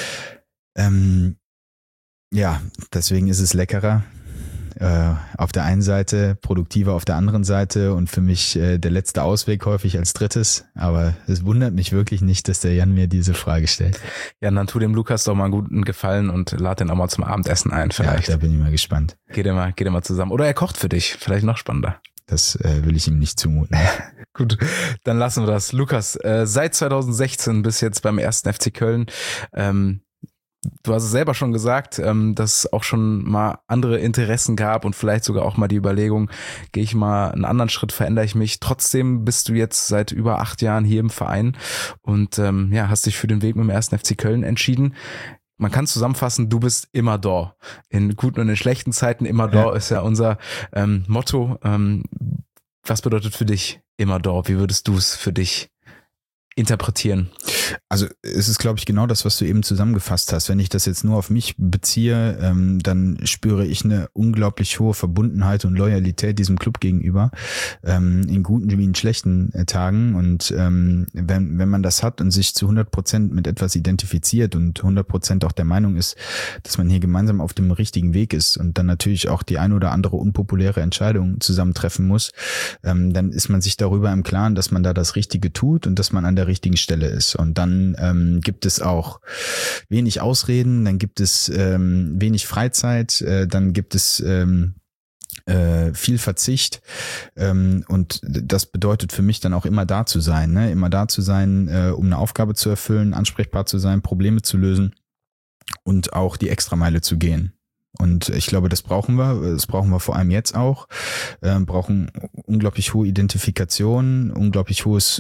Ähm, ja, deswegen ist es leckerer. Äh, auf der einen Seite, produktiver auf der anderen Seite und für mich äh, der letzte Ausweg häufig als drittes. Aber es wundert mich wirklich nicht, dass der Jan mir diese Frage stellt. Ja, dann tu dem Lukas doch mal einen guten Gefallen und lad den auch mal zum Abendessen ein vielleicht. Ja, da bin ich mal gespannt. Geht ihr mal, geht ihr mal zusammen. Oder er kocht für dich, vielleicht noch spannender. Das äh, will ich ihm nicht zumuten. Gut, dann lassen wir das. Lukas, äh, seit zwanzig sechzehn bis jetzt beim ersten F C Köln, ähm, du hast es selber schon gesagt, ähm, dass es auch schon mal andere Interessen gab und vielleicht sogar auch mal die Überlegung, gehe ich mal einen anderen Schritt, verändere ich mich. Trotzdem bist du jetzt seit über acht Jahren hier im Verein und ähm, ja, hast dich für den Weg mit dem ersten F C Köln entschieden. Man kann zusammenfassen, du bist immer da. In guten und in schlechten Zeiten immer da, Ja. ist ja unser ähm, Motto. Ähm, was bedeutet für dich immer da? Wie würdest du es für dich interpretieren? Also es ist, glaube ich, genau das, was du eben zusammengefasst hast. Wenn ich das jetzt nur auf mich beziehe, ähm, dann spüre ich eine unglaublich hohe Verbundenheit und Loyalität diesem Club gegenüber, ähm, in guten wie in schlechten äh, Tagen. Und ähm, wenn, wenn man das hat und sich zu hundert Prozent mit etwas identifiziert und hundert Prozent auch der Meinung ist, dass man hier gemeinsam auf dem richtigen Weg ist und dann natürlich auch die ein oder andere unpopuläre Entscheidung zusammentreffen muss, ähm, dann ist man sich darüber im Klaren, dass man da das Richtige tut und dass man an der richtigen Stelle ist. Und dann ähm, gibt es auch wenig Ausreden, dann gibt es ähm, wenig Freizeit, äh, dann gibt es ähm, äh, viel Verzicht ähm, und das bedeutet für mich dann auch immer da zu sein, ne? Immer da zu sein, äh, um eine Aufgabe zu erfüllen, ansprechbar zu sein, Probleme zu lösen und auch die Extrameile zu gehen. Und ich glaube, das brauchen wir. Das brauchen wir vor allem jetzt auch. Wir brauchen unglaublich hohe Identifikation, unglaublich hohes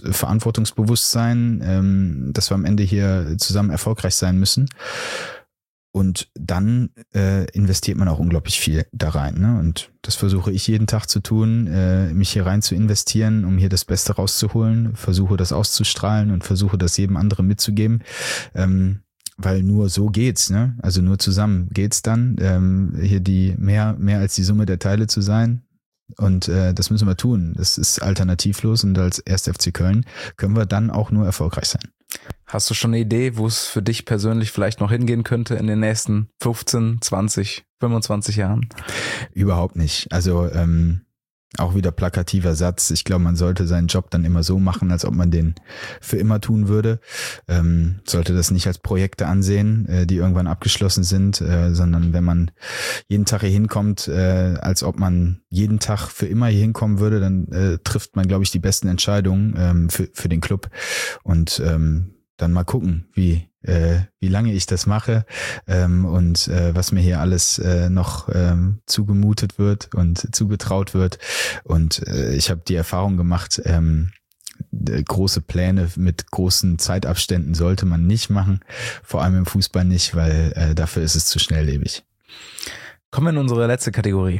Verantwortungsbewusstsein, dass wir am Ende hier zusammen erfolgreich sein müssen. Und dann äh, investiert man auch unglaublich viel da rein. Ne? Und das versuche ich jeden Tag zu tun, äh, mich hier rein zu investieren, um hier das Beste rauszuholen. Versuche das auszustrahlen und versuche das jedem anderen mitzugeben. Ähm, Weil nur so geht's, ne? Also nur zusammen geht's dann, ähm, hier die mehr mehr als die Summe der Teile zu sein. Und äh, das müssen wir tun. Das ist alternativlos und als erster F C Köln können wir dann auch nur erfolgreich sein. Hast du schon eine Idee, wo es für dich persönlich vielleicht noch hingehen könnte in den nächsten fünfzehn, zwanzig, fünfundzwanzig Jahren? Überhaupt nicht. Also ähm, auch wieder plakativer Satz. Ich glaube, man sollte seinen Job dann immer so machen, als ob man den für immer tun würde. Ähm, sollte das nicht als Projekte ansehen, äh, die irgendwann abgeschlossen sind, äh, sondern wenn man jeden Tag hier hinkommt, äh, als ob man jeden Tag für immer hier hinkommen würde, dann äh, trifft man, glaube ich, die besten Entscheidungen ähm, für, für den Club. Und ähm, dann mal gucken, wie äh, wie lange ich das mache ähm, und äh, was mir hier alles äh, noch ähm, zugemutet wird und zugetraut wird. Und äh, ich habe die Erfahrung gemacht, ähm, große Pläne mit großen Zeitabständen sollte man nicht machen, vor allem im Fußball nicht, weil äh, dafür ist es zu schnelllebig. Kommen wir in unsere letzte Kategorie.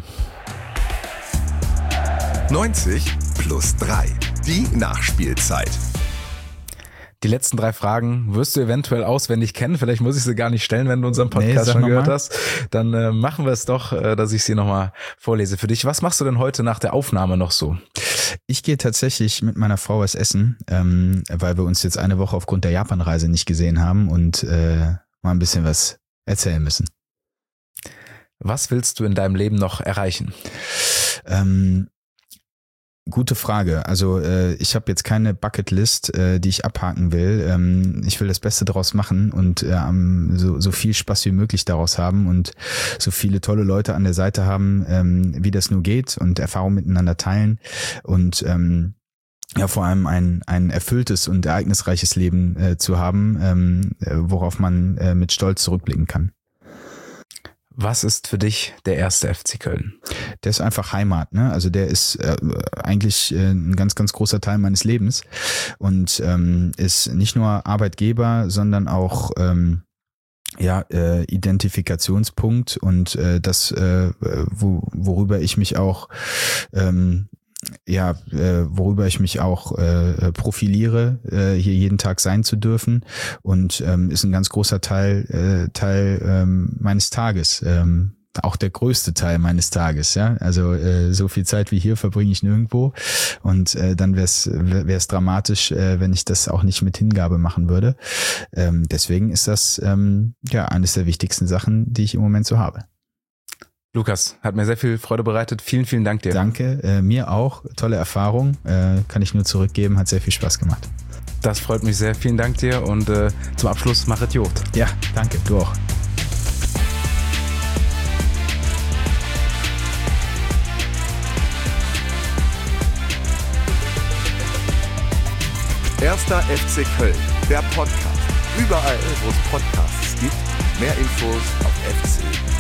neunzig plus drei. Die Nachspielzeit. Die letzten drei Fragen wirst du eventuell auswendig kennen. Vielleicht muss ich sie gar nicht stellen, wenn du unseren Podcast Nee, sag schon noch gehört mal. hast. Dann äh, machen wir es doch, äh, dass ich sie nochmal vorlese für dich. Was machst du denn heute nach der Aufnahme noch so? Ich gehe tatsächlich mit meiner Frau was essen, ähm, weil wir uns jetzt eine Woche aufgrund der Japanreise nicht gesehen haben und äh, mal ein bisschen was erzählen müssen. Was willst du in deinem Leben noch erreichen? Ähm, Gute Frage. Also äh, ich habe jetzt keine Bucketlist, äh, die ich abhaken will. Ähm, ich will das Beste daraus machen und äh, so, so viel Spaß wie möglich daraus haben und so viele tolle Leute an der Seite haben, ähm, wie das nur geht und Erfahrungen miteinander teilen und ähm, ja vor allem ein ein erfülltes und ereignisreiches Leben äh, zu haben, ähm, worauf man äh, mit Stolz zurückblicken kann. Was ist für dich der erste F C Köln? Der ist einfach Heimat, ne? Also der ist äh, eigentlich äh, ein ganz, ganz großer Teil meines Lebens und ähm, ist nicht nur Arbeitgeber, sondern auch ähm, ja äh, Identifikationspunkt und äh, das, äh, wo, worüber ich mich auch ähm, ja, äh, worüber ich mich auch äh, profiliere, äh, hier jeden Tag sein zu dürfen und ähm, ist ein ganz großer Teil äh, Teil ähm, meines Tages, ähm, auch der größte Teil meines Tages, ja, also äh, so viel Zeit wie hier verbringe ich nirgendwo und äh, dann wäre es wäre es dramatisch, äh, wenn ich das auch nicht mit Hingabe machen würde. Ähm, deswegen ist das ähm, ja eines der wichtigsten Sachen, die ich im Moment so habe. Lukas, hat mir sehr viel Freude bereitet. Vielen, vielen Dank dir. Danke, äh, mir auch. Tolle Erfahrung, äh, kann ich nur zurückgeben, hat sehr viel Spaß gemacht. Das freut mich sehr. Vielen Dank dir und äh, zum Abschluss machet Jod. Ja, danke, du auch. Erster F C Köln, der Podcast. Überall, wo es Podcasts gibt. Mehr Infos auf f c punkt de.